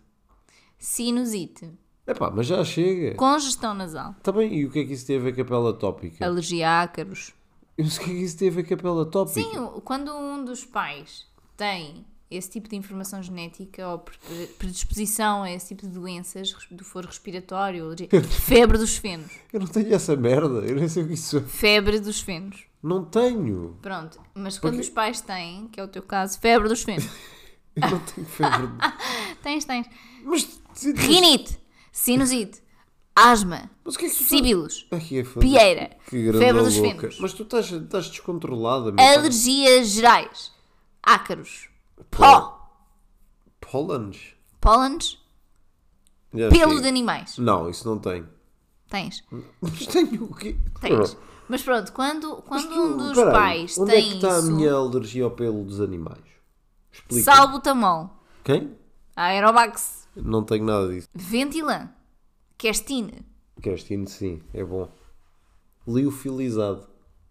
Sinusite. Epá, mas já chega. Congestão nasal. Está bem, e o que é que isso tem a ver com a pele atópica? Alergia a ácaros. Eu não sei o que é que isso tem a ver com a pele atópica. Sim, o- quando um dos pais tem esse tipo de informação genética ou pre- predisposição a esse tipo de doenças, res- do foro respiratório, alergia- febre dos fenos. Eu não tenho essa merda, eu nem sei o que isso é. Febre dos fenos. Não tenho. Pronto, mas quando Porque- os pais têm, que é o teu caso, febre dos fenos. Eu não tenho febre. Tens, tens. Mas, Rinite, sinusite, asma, mas o que é que tu síbilos, Ai, é foda. pieira, Que grande febre dos louca. fenos, Mas tu estás, estás descontrolada, meu. alergias gerais, ácaros, pó, Pólenes? pólenes, Já pelos chega. de animais. Não, isso não tem. Tens, Mas tenho o quê? tens. Mas pronto, quando, Mas quando tu- um dos peraí, pais onde tem é que está isso, a minha alergia ao pelo dos animais? Explica. salbutamol, Quem? aerobax, Não tenho nada disso. ventilã, questine, Castino, sim, é bom. Liofilizado.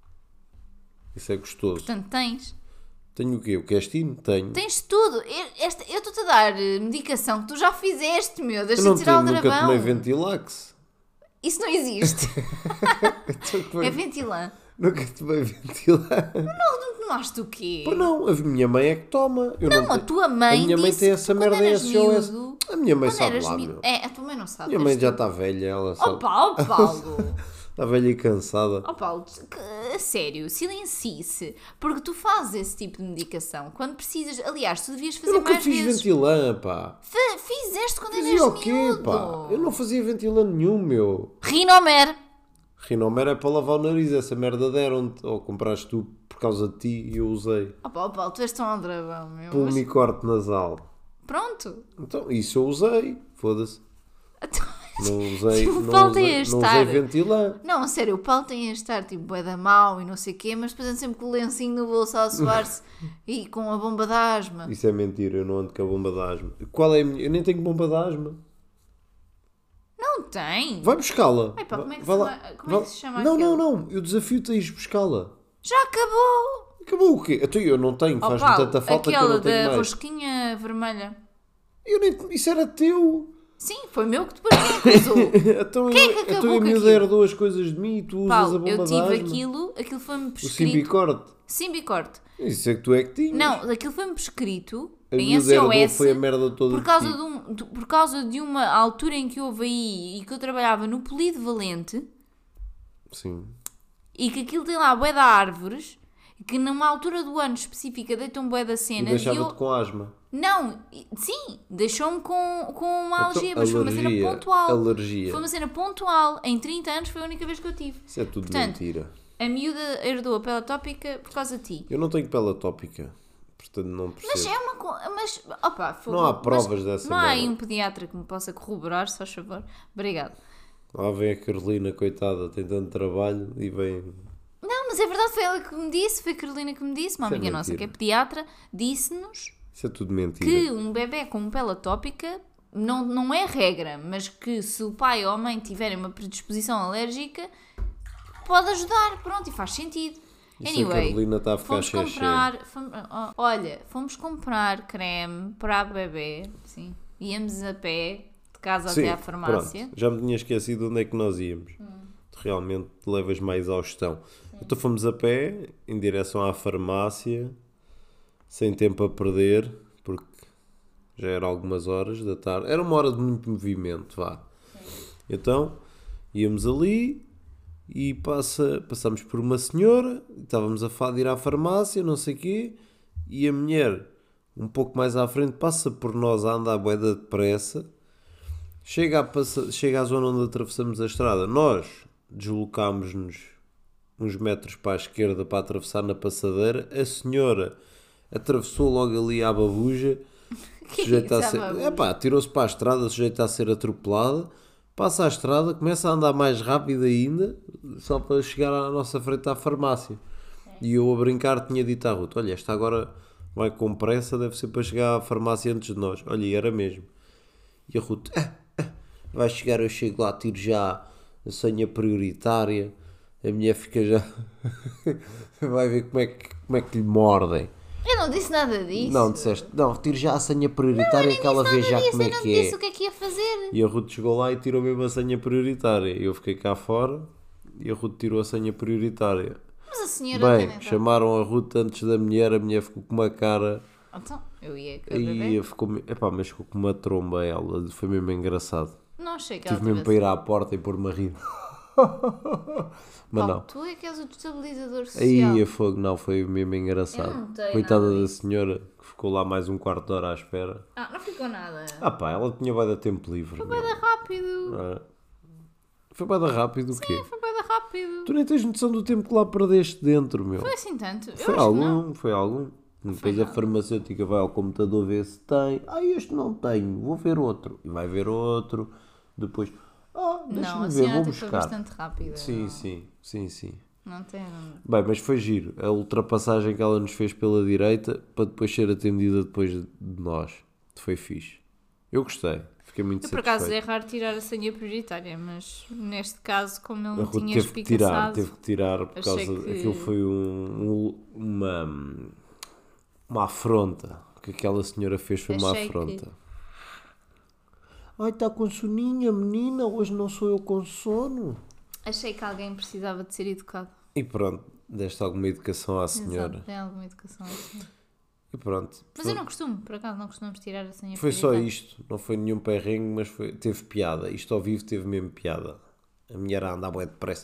Isso é gostoso. portanto tens. Tenho o quê? O castino? Tenho. Tens tudo. Eu esta- eu estou-te a dar eh, medicação que tu já fizeste, meu. Eu Deixa não de tirar tenho, o nunca dragão. tomei Ventilax. Isso não existe. Então, como É é- ventilã. Nunca tomei Ventilax. Não tomaste o quê? Pô, não, a minha mãe é que toma. Eu Não, não, a tenho- tua mãe A minha mãe disse tem que essa tu, quando merda, eras esse ou esse. miúdo, A minha mãe quando sabe eras lá, miúdo- meu. É, a tua mãe não A sabe. minha mãe és já tu. está velha, ela sabe. Oh Paulo, oh Paulo. Está velha e cansada. Oh Paulo, que- a sério, silencie-se. Porque tu fazes esse tipo de medicação quando precisas. Aliás, tu devias fazer Eu nunca mais fiz vezes. ventilã, pá. Fe- Fizeste quando Fazia eras o quê, miúdo. pá? Eu não fazia ventilã nenhum, meu. Rinomer. Rinomer é para lavar o nariz, essa merda deram-te. Ou compraste tu por causa de ti e eu usei. Oh Paulo, Paulo, tu és tão aldrabão, meu. Mas Pulmicorte nasal. pronto. Então, isso eu usei. Foda-se. Não usei, O não Paulo usei, tem a não estar. usei ventilã. Não, a sério, o Paulo tem a estar tipo bué da mau e não sei o quê, mas depois anda sempre com o lencinho no bolso a suar-se e com a bomba de asma. Isso é mentira, eu não ando com a bomba de asma. Qual é a minha? Eu nem tenho bomba de asma. Não tem? Vai buscá-la. Epá, como é que Vai se lá. chama- como é Vai- que se chama Não, não, aquele? não. Eu desafio-te a ir buscá-la. Já acabou! Acabou o quê? Então eu não tenho, Oh, faz-me Paulo, tanta falta que eu aquela não tenho da mais. rosquinha vermelha. Eu nem, isso era teu. Sim, foi meu que depois me acusou. Então, Quem é que eu- então acabou eu com me aquilo? herdou as coisas de mim e tu usas a Paulo, bomba eu de tive asma. aquilo, aquilo foi-me O prescrito. simbicorte. Simbicorte. Isso é que tu é que tinhas. Não, aquilo foi-me prescrito A em miúda herdou S O S. foi a merda toda Por de causa ti. de, um, de- por causa de uma altura em que houve aí e que eu trabalhava no Polido Valente Sim. e que aquilo tem lá bué de árvores que numa altura do ano específica deitam bué da E cena e deixava-te eu... com asma. Não, e- sim, deixou-me com, com uma alergia, Então, mas foi uma cena alergia, pontual. Alergia. Foi uma cena pontual. Em trinta anos foi a única vez que eu tive. Isso é tudo Portanto, mentira. A miúda herdou a pele atópica por causa de ti. Eu não tenho pele atópica. Portanto, não percebo. Mas é uma coisa. Mas, opa, fogo. Não há Mas provas dessa Não há aí merda. um pediatra que me possa corroborar, se faz favor. Obrigado. Lá vem a Carolina, coitada, tem tanto trabalho e vem. Não, mas é verdade, foi ela que me disse, foi a Carolina que me disse, uma Isso é amiga nossa que é mentira. pediatra, disse-nos Isso é tudo mentira. que um bebê com pele atópica não, não é regra, mas que se o pai ou a mãe tiverem uma predisposição alérgica, pode ajudar. Pronto, e faz sentido. Isso a Anyway, Carolina está a ficar fomos cheia. comprar, fomos- oh, olha, fomos comprar creme para a bebê, sim, íamos a pé de casa Sim, até à farmácia. pronto. Já me tinha esquecido onde é que nós íamos. Tu realmente te levas mais exaustão. Então fomos a pé, em direção à farmácia, sem tempo a perder, porque já era algumas horas da tarde. Era uma hora de muito movimento, vá. Então, íamos ali e passa, passamos por uma senhora, estávamos a falar de ir à farmácia, não sei o quê, e a mulher, um pouco mais à frente, passa por nós a andar bué da depressa. Chega, a passa- chega à zona onde atravessamos a estrada. Nós deslocámos-nos uns metros para a esquerda para atravessar na passadeira. A senhora atravessou logo ali à babuja. Que Sujeita a isso, ser... à babuja? Epá, tirou-se para a estrada, sujeita a ser atropelada. Passa a estrada, começa a andar mais rápido ainda, só para chegar à nossa frente à farmácia. E eu a brincar tinha dito à Ruth: olha, esta agora vai com pressa, deve ser para chegar à farmácia antes de nós. Olha, e era mesmo. E a Ruth: ah, ah, vai chegar, eu chego lá, tiro já a senha prioritária, A mulher fica já... Vai ver como é, que, como é que lhe mordem. Eu não disse nada disso. Não, disseste, não, retire já a senha prioritária que ela vê já Disso, como é eu não que disse é. o que é que ia fazer. E a Ruth chegou lá e tirou mesmo a senha prioritária. Eu fiquei cá fora e a Ruth tirou a senha prioritária. Mas a senhora Bem, também tá- chamaram a Ruth antes da mulher, a mulher ficou com uma cara... Então, eu ia com a Aí bebê. ficou, epá, mas ficou com uma tromba ela, foi mesmo engraçado. Não achei que ela Tive mesmo para tivesse... ir à porta e pôr-me a rir. Mas Paulo, não. tu é que és o destabilizador social. Aí a fogo, não, foi mesmo Eu engraçado. não tenho Coitada nada da disso. senhora que ficou lá mais um quarto de hora à espera. Ah, não ficou nada. Ah pá, ela tinha bué de tempo livre. Foi meu. bem rápido. Ah. Foi bué de rápido o quê? Foi bem rápido. Tu nem tens noção do tempo que lá perdeste dentro, meu. Foi assim tanto. Eu Foi acho que não. algum, foi algum. Depois a nada. farmacêutica vai ao computador ver se tem. Ah, este não tenho, vou ver outro. E vai ver outro. Depois, ah, Não, deixa-me a ver, senhora vou até foi buscar. bastante rápida. Sim, não, sim, sim, sim. Não tem... Não... Bem, mas foi giro. A ultrapassagem que ela nos fez pela direita para depois ser atendida depois de nós. Foi fixe. Eu gostei. Fiquei muito Eu, por acaso, é satisfeito. raro tirar a senha prioritária, mas neste caso, como ele A não Ruth tinha teve que tirar, espicaçado... teve que tirar por achei causa... que- Aquilo foi um, um- uma... Uma afronta. O que aquela senhora fez foi uma Achei que- afronta. Ai, está com soninha, menina. Hoje não sou eu com sono. Achei que alguém precisava de ser educado. E pronto, deste alguma educação à senhora. Exato, tem alguma educação assim. E pronto. Mas eu não costumo, por acaso, não costumamos tirar a senha Foi só prioritária. isto, não foi nenhum perrengue, mas foi, teve piada. Isto ao vivo teve mesmo piada. A mulher a andar bué depressa.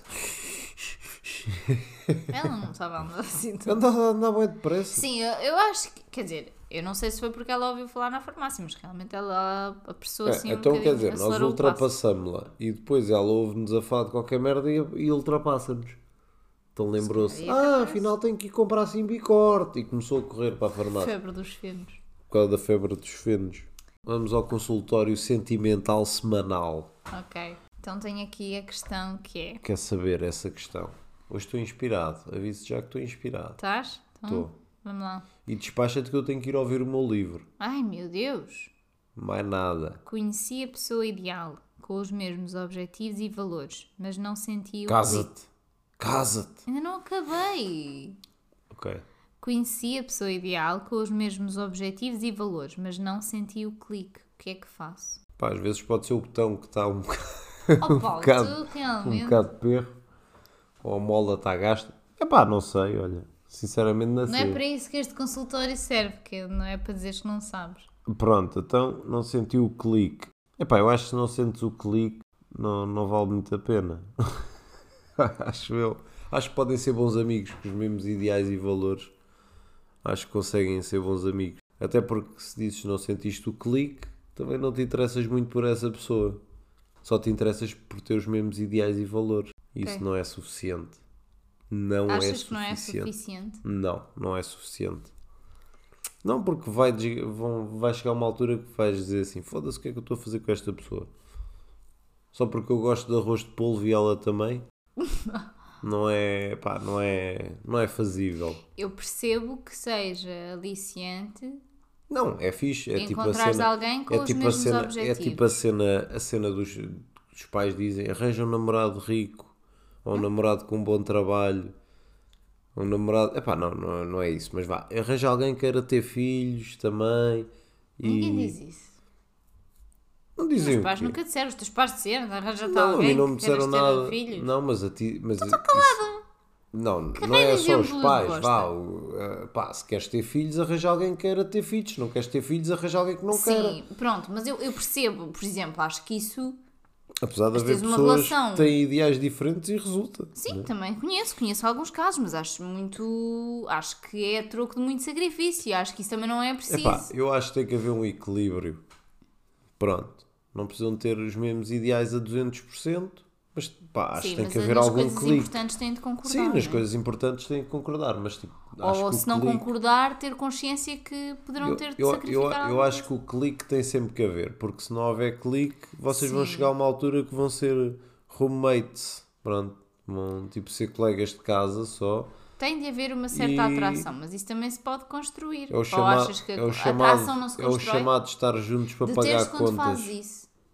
Ela não estava a andar assim tanto. Anda, anda bué depressa. Sim, eu, eu acho que, quer dizer, eu não sei se foi porque ela ouviu falar na farmácia, mas realmente ela apressou assim É, um então bocadinho, quer dizer, nós acelerou o passo. ultrapassámos-la e depois ela ouve-nos a falar de qualquer merda e, e ultrapassa-nos. Então lembrou-se, calhar ia ah, capaz. afinal tenho que ir comprar assim bicorte. E começou a correr para a farmácia Febre dos fenos. por causa da febre dos fenos. Vamos ao consultório sentimental semanal. Ok. Então tenho aqui a questão que é... Quer saber essa questão? Hoje estou inspirado, aviso já que estou inspirado. Estás? Então, Estou. vamos lá. E despacha-te que eu tenho que ir ouvir o meu livro. Ai, meu Deus. Mais nada. Conheci a pessoa ideal, com os mesmos objetivos e valores, mas não senti o clique. Casa-te. Casa-te. Ainda não acabei. Ok. Conheci a pessoa ideal, com os mesmos objetivos e valores, mas não senti o clique. O que é que faço? Pá, às vezes pode ser o botão que está um bocado, Oh, Paulo, bocado- tu um realmente... bocado de perro. Ou a mola está gasta. Epá, não sei, olha. Sinceramente não Não sei. é para isso que este consultório serve, que não é para dizeres que não sabes. Pronto, então não senti o clique. Epá, eu acho que se não sentes o clique, não, não vale muito a pena. Acho eu. Acho que podem ser bons amigos com os mesmos ideais e valores. Acho que conseguem ser bons amigos. Até porque se dizes que não sentiste o clique, também não te interessas muito por essa pessoa. Só te interessas por ter os mesmos ideais e valores. Isso Ok. não é suficiente. Não é Achas suficiente. que não é suficiente? Não, não é suficiente. Não, porque vai, des- vão, vai chegar uma altura que vais dizer assim: foda-se, o que é que eu estou a fazer com esta pessoa? Só porque eu gosto de arroz de polvo e ela também? Não é, pá, não é, não é fazível. Eu percebo que seja aliciante Não, é fixe. É tipo a encontrares cena, alguém com é os tipo a mesmos cena, objetivos. é tipo a cena, a cena dos, dos pais dizem: arranja um namorado rico, ou um namorado com um bom trabalho, um namorado, epá, não, não, não é isso, mas vá, arranja alguém que queira ter filhos também. E Ninguém diz isso. não Os dizem teus o pais quê? nunca disseram, os teus pais disseram, arranja-te Não, a alguém mim não me que queiras disseram ter nada. filhos. Não, mas a ti, mas estou calado. Não, não raio é de só os exemplo pais, gosta? vá, o, eh, pá, se queres ter filhos, arranja alguém que queira ter filhos, se não queres ter filhos, arranja alguém que não queira. Sim, pronto, mas eu, eu percebo, por exemplo, acho que isso... Apesar de Mas haver tens uma pessoas relação. que têm ideais diferentes e resulta. Sim, também conheço, conheço alguns casos, mas acho muito... Acho que é troco de muito sacrifício, acho que isso também não é preciso. Epá, eu acho que tem que haver um equilíbrio. Pronto. Não precisam ter os mesmos ideais a duzentos por cento, mas pá, acho Sim, que tem mas que nas haver algum coisas clique. importantes têm de concordar. Sim, nas não é? coisas importantes têm que concordar, mas tipo, acho Ou que o se não clique- concordar, ter consciência que poderão Eu, ter de eu, sacrificar eu, eu alguma acho que o clique tem sempre que haver, porque se não houver clique, vocês vão Sim. chegar a uma altura que vão ser roommates, pronto, vão tipo ser colegas de casa só. Tem de haver uma certa E- atração, mas isso também se pode construir. É o, Ou chama, achas que é o a chamado, atração não se é o constrói? chamado de estar juntos para De pagar teres quando contas. fazes isso.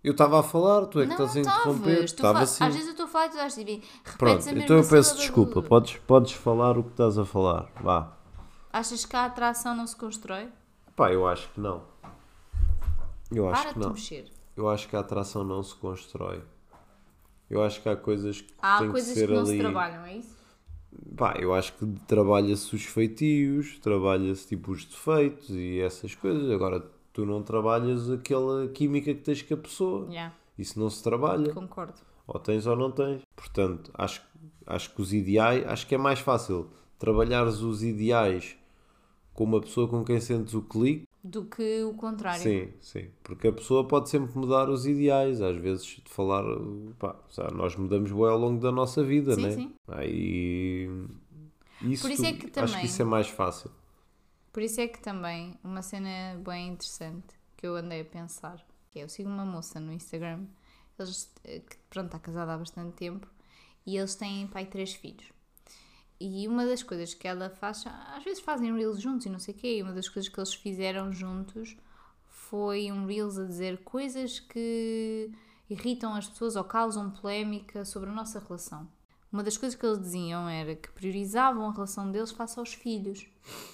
Eu estava a falar, tu é que Não, estás a não interromper. estavas. Tu fa- Estava assim. Às vezes eu estou a falar e tu estás a dizer, repetes Pronto, a mesma então eu peço sílaba desculpa. do- Podes, podes falar o que estás a falar. Vá. Achas que a atração não se constrói? Pá, eu acho que não. Eu acho Para que de te não. mexer. Eu acho que a atração não se constrói. Eu acho que há coisas que Há têm que coisas ser que não ali. se trabalham, é isso? Pá, eu acho que trabalha-se os feitios, trabalha-se tipo os defeitos e essas coisas. Agora, tu não trabalhas aquela química que tens com a pessoa. Já, Isso não se trabalha. concordo. Ou tens ou não tens. Portanto, acho, acho que os ideais, acho que é mais fácil trabalhares os ideais com uma pessoa com quem sentes o clique. Do que o contrário. Sim, sim. Porque a pessoa pode sempre mudar os ideais. Às vezes, de falar, pá, sabe, nós mudamos bué ao longo da nossa vida, Sim, né? sim. Aí, isso, Por isso é que acho também- que isso é mais fácil. Por isso é que também uma cena bem interessante que eu andei a pensar, que é, eu sigo uma moça no Instagram, eles, eh, que pronto, está casada há bastante tempo, e eles têm pai três filhos. E uma das coisas que ela faz, às vezes fazem reels juntos e não sei o quê, e uma das coisas que eles fizeram juntos foi um reels a dizer coisas que irritam as pessoas ou causam polémica sobre a nossa relação. Uma das coisas que eles diziam era que priorizavam a relação deles face aos filhos.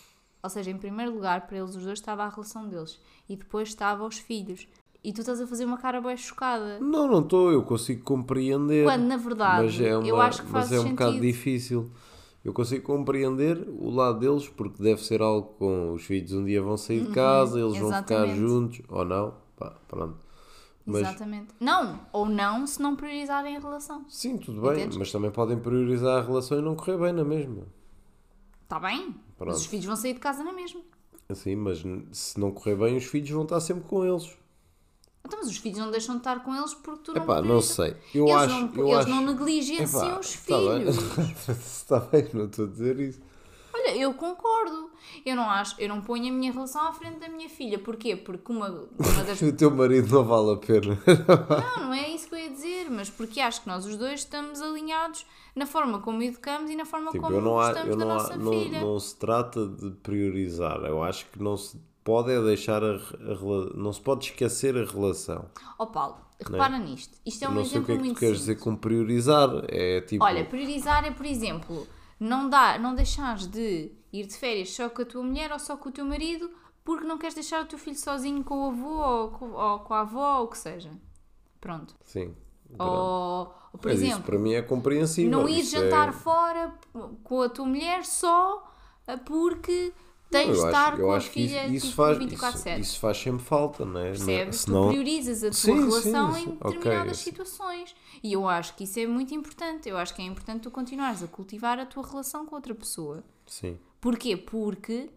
Ou seja, em primeiro lugar, para eles os dois estava a relação deles e depois estava os filhos. E tu estás a fazer uma cara bem chocada. Não, não estou, eu consigo compreender. Quando, na verdade, mas é uma, eu acho que mas faz é um sentido. bocado difícil. Eu consigo compreender o lado deles, porque deve ser algo com os filhos um dia vão sair de casa, eles vão ficar exatamente. juntos, ou não, pá, pronto. Mas, Exatamente. Não, ou não, se não priorizarem a relação. sim, tudo bem, Entendes? mas também podem priorizar a relação e não correr bem na mesma. Está bem? Pronto. Mas os filhos vão sair de casa na mesma. Assim, mas n- se não correr bem, os filhos vão estar sempre com eles. Então, mas os filhos não deixam de estar com eles porque tu não Epá, não priorizas. sei. Eu eles acho, não, eu eles acho... não negligenciam Epá, os tá bem. filhos. Está bem, não estou a dizer isso. Olha, eu concordo. Eu não acho, eu não ponho a minha relação à frente da minha filha. Porquê? Porque uma, uma das... O teu marido não vale a pena. Não, não é isso que eu ia dizer, mas porque acho que nós os dois estamos alinhados na forma como educamos e na forma Tipo, como eu não, há, gostamos eu da não, há, nossa não, filha. não se trata de priorizar. Eu acho que não se pode é deixar a, a rela- não se pode esquecer a relação. Ó Paulo, repara nisto. Isto é um não sei o que exemplo é que tu muito queres simples. dizer com priorizar. É tipo, Olha, priorizar é, por exemplo, não, dá, não deixares de ir de férias só com a tua mulher ou só com o teu marido porque não queres deixar o teu filho sozinho com o avô ou com, ou com a avó ou o que seja. Pronto. sim. pronto. Ou, ou, por Mas isso exemplo, para mim é compreensível. não ir Isso jantar é... fora com a tua mulher só ah, porque tens Eu de acho- estar eu com a acho que isso- filha isso, tipo, faz, vinte e quatro isso, sete. isso faz sempre falta, não é? Percebes? Senão... Tu priorizas a tua Sim, relação sim, sim. em Ok, determinadas assim. situações. E eu acho que isso é muito importante. Eu acho que é importante tu continuares a cultivar a tua relação com outra pessoa. Sim. Porquê? Porque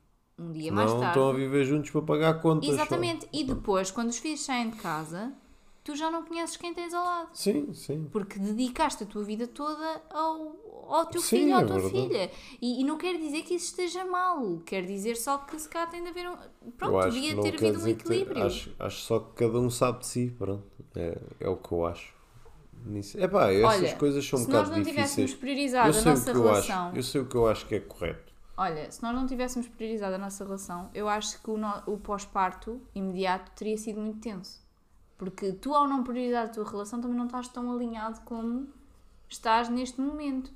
um dia mais Não tarde... estão a viver juntos para pagar contas. só. Exatamente. E depois, quando os filhos saem de casa, tu já não conheces quem tens ao lado. Sim, sim. Porque dedicaste a tua vida toda ao, ao teu Sim, filho ou à é tua verdade. filha. E, e não quer dizer que isso esteja mal. Quer dizer só que se calhar tem de haver um... Pronto, Eu acho devia que não ter quer havido um dizer que te- equilíbrio. Acho, acho só que cada um sabe de si, pronto. É, é o que eu acho. Nisso. Epá, essas Olha, coisas são um se nós bocado não tivéssemos difíceis. priorizado Eu a sei, o nossa que eu, relação... acho, eu sei o que eu acho que é correto. Olha, se nós não tivéssemos priorizado a nossa relação, eu acho que o, no- o pós-parto imediato teria sido muito tenso. Porque tu, ao não priorizar a tua relação, também não estás tão alinhado como estás neste momento.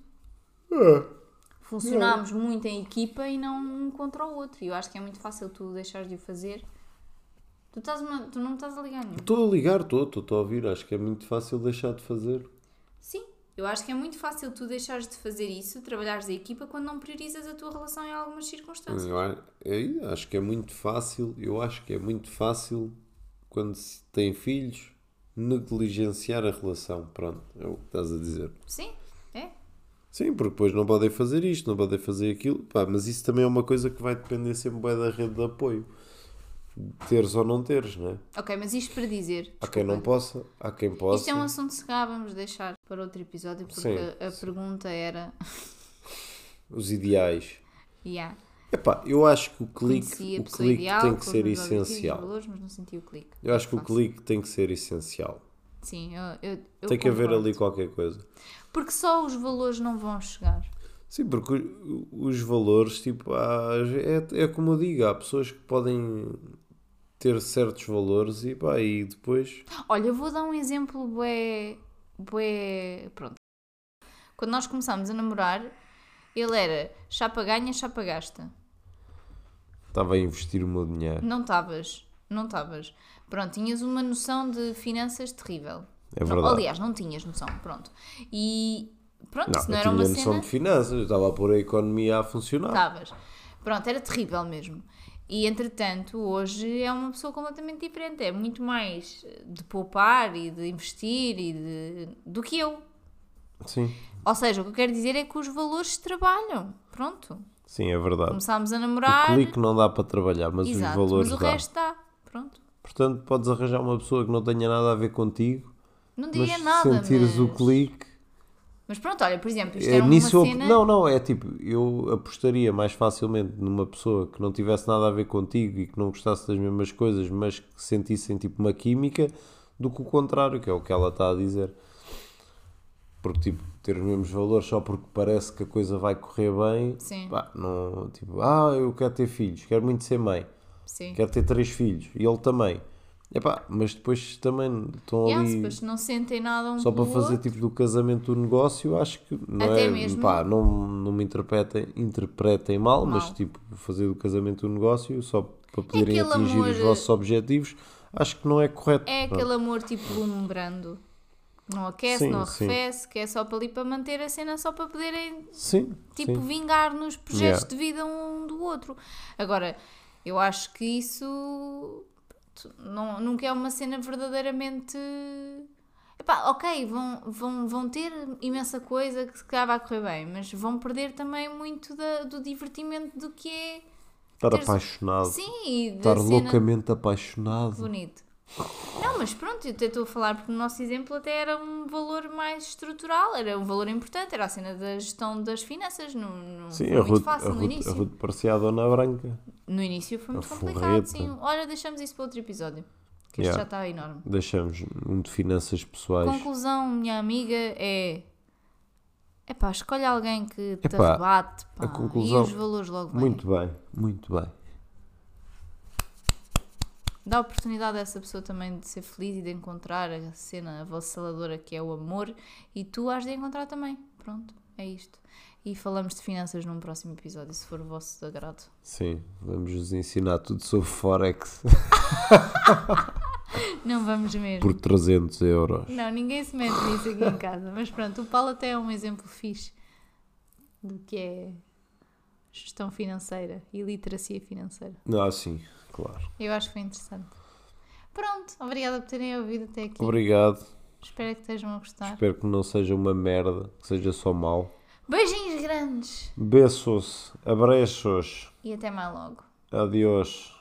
Funcionámos muito em equipa e não um contra o outro. E eu acho que é muito fácil tu deixares de o fazer. Tu, estás uma- tu não me estás a ligar nenhum. Estou a ligar, estou, estou a ouvir. Acho que é muito fácil deixar de fazer. Sim, eu acho que é muito fácil tu deixares de fazer isso, trabalhares a equipa, quando não priorizas a tua relação em algumas circunstâncias. Eu a- é, acho que é muito fácil. Eu acho que é muito fácil quando se tem filhos negligenciar a relação. Pronto, é o que estás a dizer. Sim, é. Sim, porque depois não podem fazer isto, não podem fazer aquilo. Pá, mas isso também é uma coisa que vai depender sempre bué da rede de apoio. Teres ou não teres, não é? Ok, mas isto para dizer... Há quem não desculpa, possa, há quem possa. Isto é um assunto que se calhar vamos deixar para outro episódio, porque Sim, a, a sim. pergunta era... Os ideais. yeah, Epá, eu acho que o clique, conheci a o pessoa clique ideal, tem com que os ser meus objetivos e essencial. valores, mas não senti o clique. Eu acho que o Faço. clique tem que ser essencial. Sim, eu, eu, eu Tem que haver concordo. ali qualquer coisa. Porque só os valores não vão chegar. Sim, porque o- os valores, tipo, há- é, é como eu digo, há pessoas que podem ter certos valores e pá, e depois... Olha, eu vou dar um exemplo bué, bué, pronto. Quando nós começámos a namorar, ele era chapa ganha, chapa gasta. Estava a investir o meu dinheiro. Não estavas, não estavas. Pronto, tinhas uma noção de finanças terrível. É Não, verdade. aliás, não tinhas noção, pronto. E pronto, Não, se não eu era tinha uma noção cena... de finanças, eu estava a pôr a economia a funcionar. Estavas. Pronto, era terrível mesmo. E entretanto, hoje é uma pessoa completamente diferente. É muito mais de poupar e de investir e de... do que eu. Sim, Ou seja, o que eu quero dizer é que os valores trabalham. Pronto. sim, é verdade. Começámos a O namorar. clique não dá para trabalhar, mas Exato, os valores mas o dá. resto dá. Pronto. Portanto, podes arranjar uma pessoa que não tenha nada a ver contigo, Não mas diria se nada, sentires mas... o clique... Mas pronto, olha, por exemplo, isto É, era uma nisso eu- cena... Não, não, é tipo, eu apostaria mais facilmente numa pessoa que não tivesse nada a ver contigo e que não gostasse das mesmas coisas, mas que sentissem tipo uma química, do que o contrário, que é o que ela está a dizer. Porque tipo, ter os mesmos valores só porque parece que a coisa vai correr bem, Sim. pá, não, tipo, ah, eu quero ter filhos, quero muito ser mãe, Sim. quero ter três filhos, e ele também. Epá, mas depois também estão Yeah, se ali... depois não sentem nada um Só para pelo fazer outro. tipo do casamento do negócio, acho que não Até é, mesmo- pá, não, não me interpretem, interpretem mal, Mal. mas tipo, fazer do casamento do negócio só para poderem aquele atingir amor- os vossos objetivos, acho que não é correto. É Pronto. aquele amor tipo lumbrando. Não aquece, Sim, não sim. arrefece, que é só para ali para manter a cena, só para poderem Sim, tipo sim. vingar nos projetos Yeah. de vida um do outro. Agora, eu acho que isso pronto, não, nunca é uma cena verdadeiramente. Epá, ok, vão, vão, vão ter imensa coisa que se calhar vai correr bem, mas vão perder também muito da- do divertimento do que é. Estar teres- apaixonado, Sim, e da estar cena loucamente apaixonado. bonito. Não, mas pronto, eu até estou a falar porque no nosso exemplo até era um valor mais estrutural, era um valor importante, era a cena da gestão das finanças, não, não Sim, foi a muito Ruth, fácil a, no Ruth, início. a Ruth parecia a Dona Branca. No início foi muito A complicado, forreta. sim. Olha, deixamos isso para outro episódio, que este Yeah. já está enorme. Deixamos um de finanças pessoais. Conclusão, minha amiga, é... Epá, escolhe alguém que te Epá, rebate, pá, a conclusão- e os valores logo vêm. Muito bem, muito bem. Dá a oportunidade a essa pessoa também de ser feliz e de encontrar a cena avassaladora que é o amor, e tu has de encontrar também. Pronto, é isto. E falamos de finanças num próximo episódio, se for o vosso de agrado. Sim, vamos-vos ensinar tudo sobre Forex Não vamos mesmo. por trezentos euros. Não, ninguém se mete nisso aqui em casa. Mas pronto, o Paulo até é um exemplo fixe do que é gestão financeira e literacia financeira. Ah, sim, claro. Eu acho que foi interessante. Pronto, obrigada por terem ouvido até aqui. Obrigado. Espero que estejam a gostar. Espero que não seja uma merda, que seja só mau. Beijinhos grandes Beijos, abraços, e até mais logo. adiós.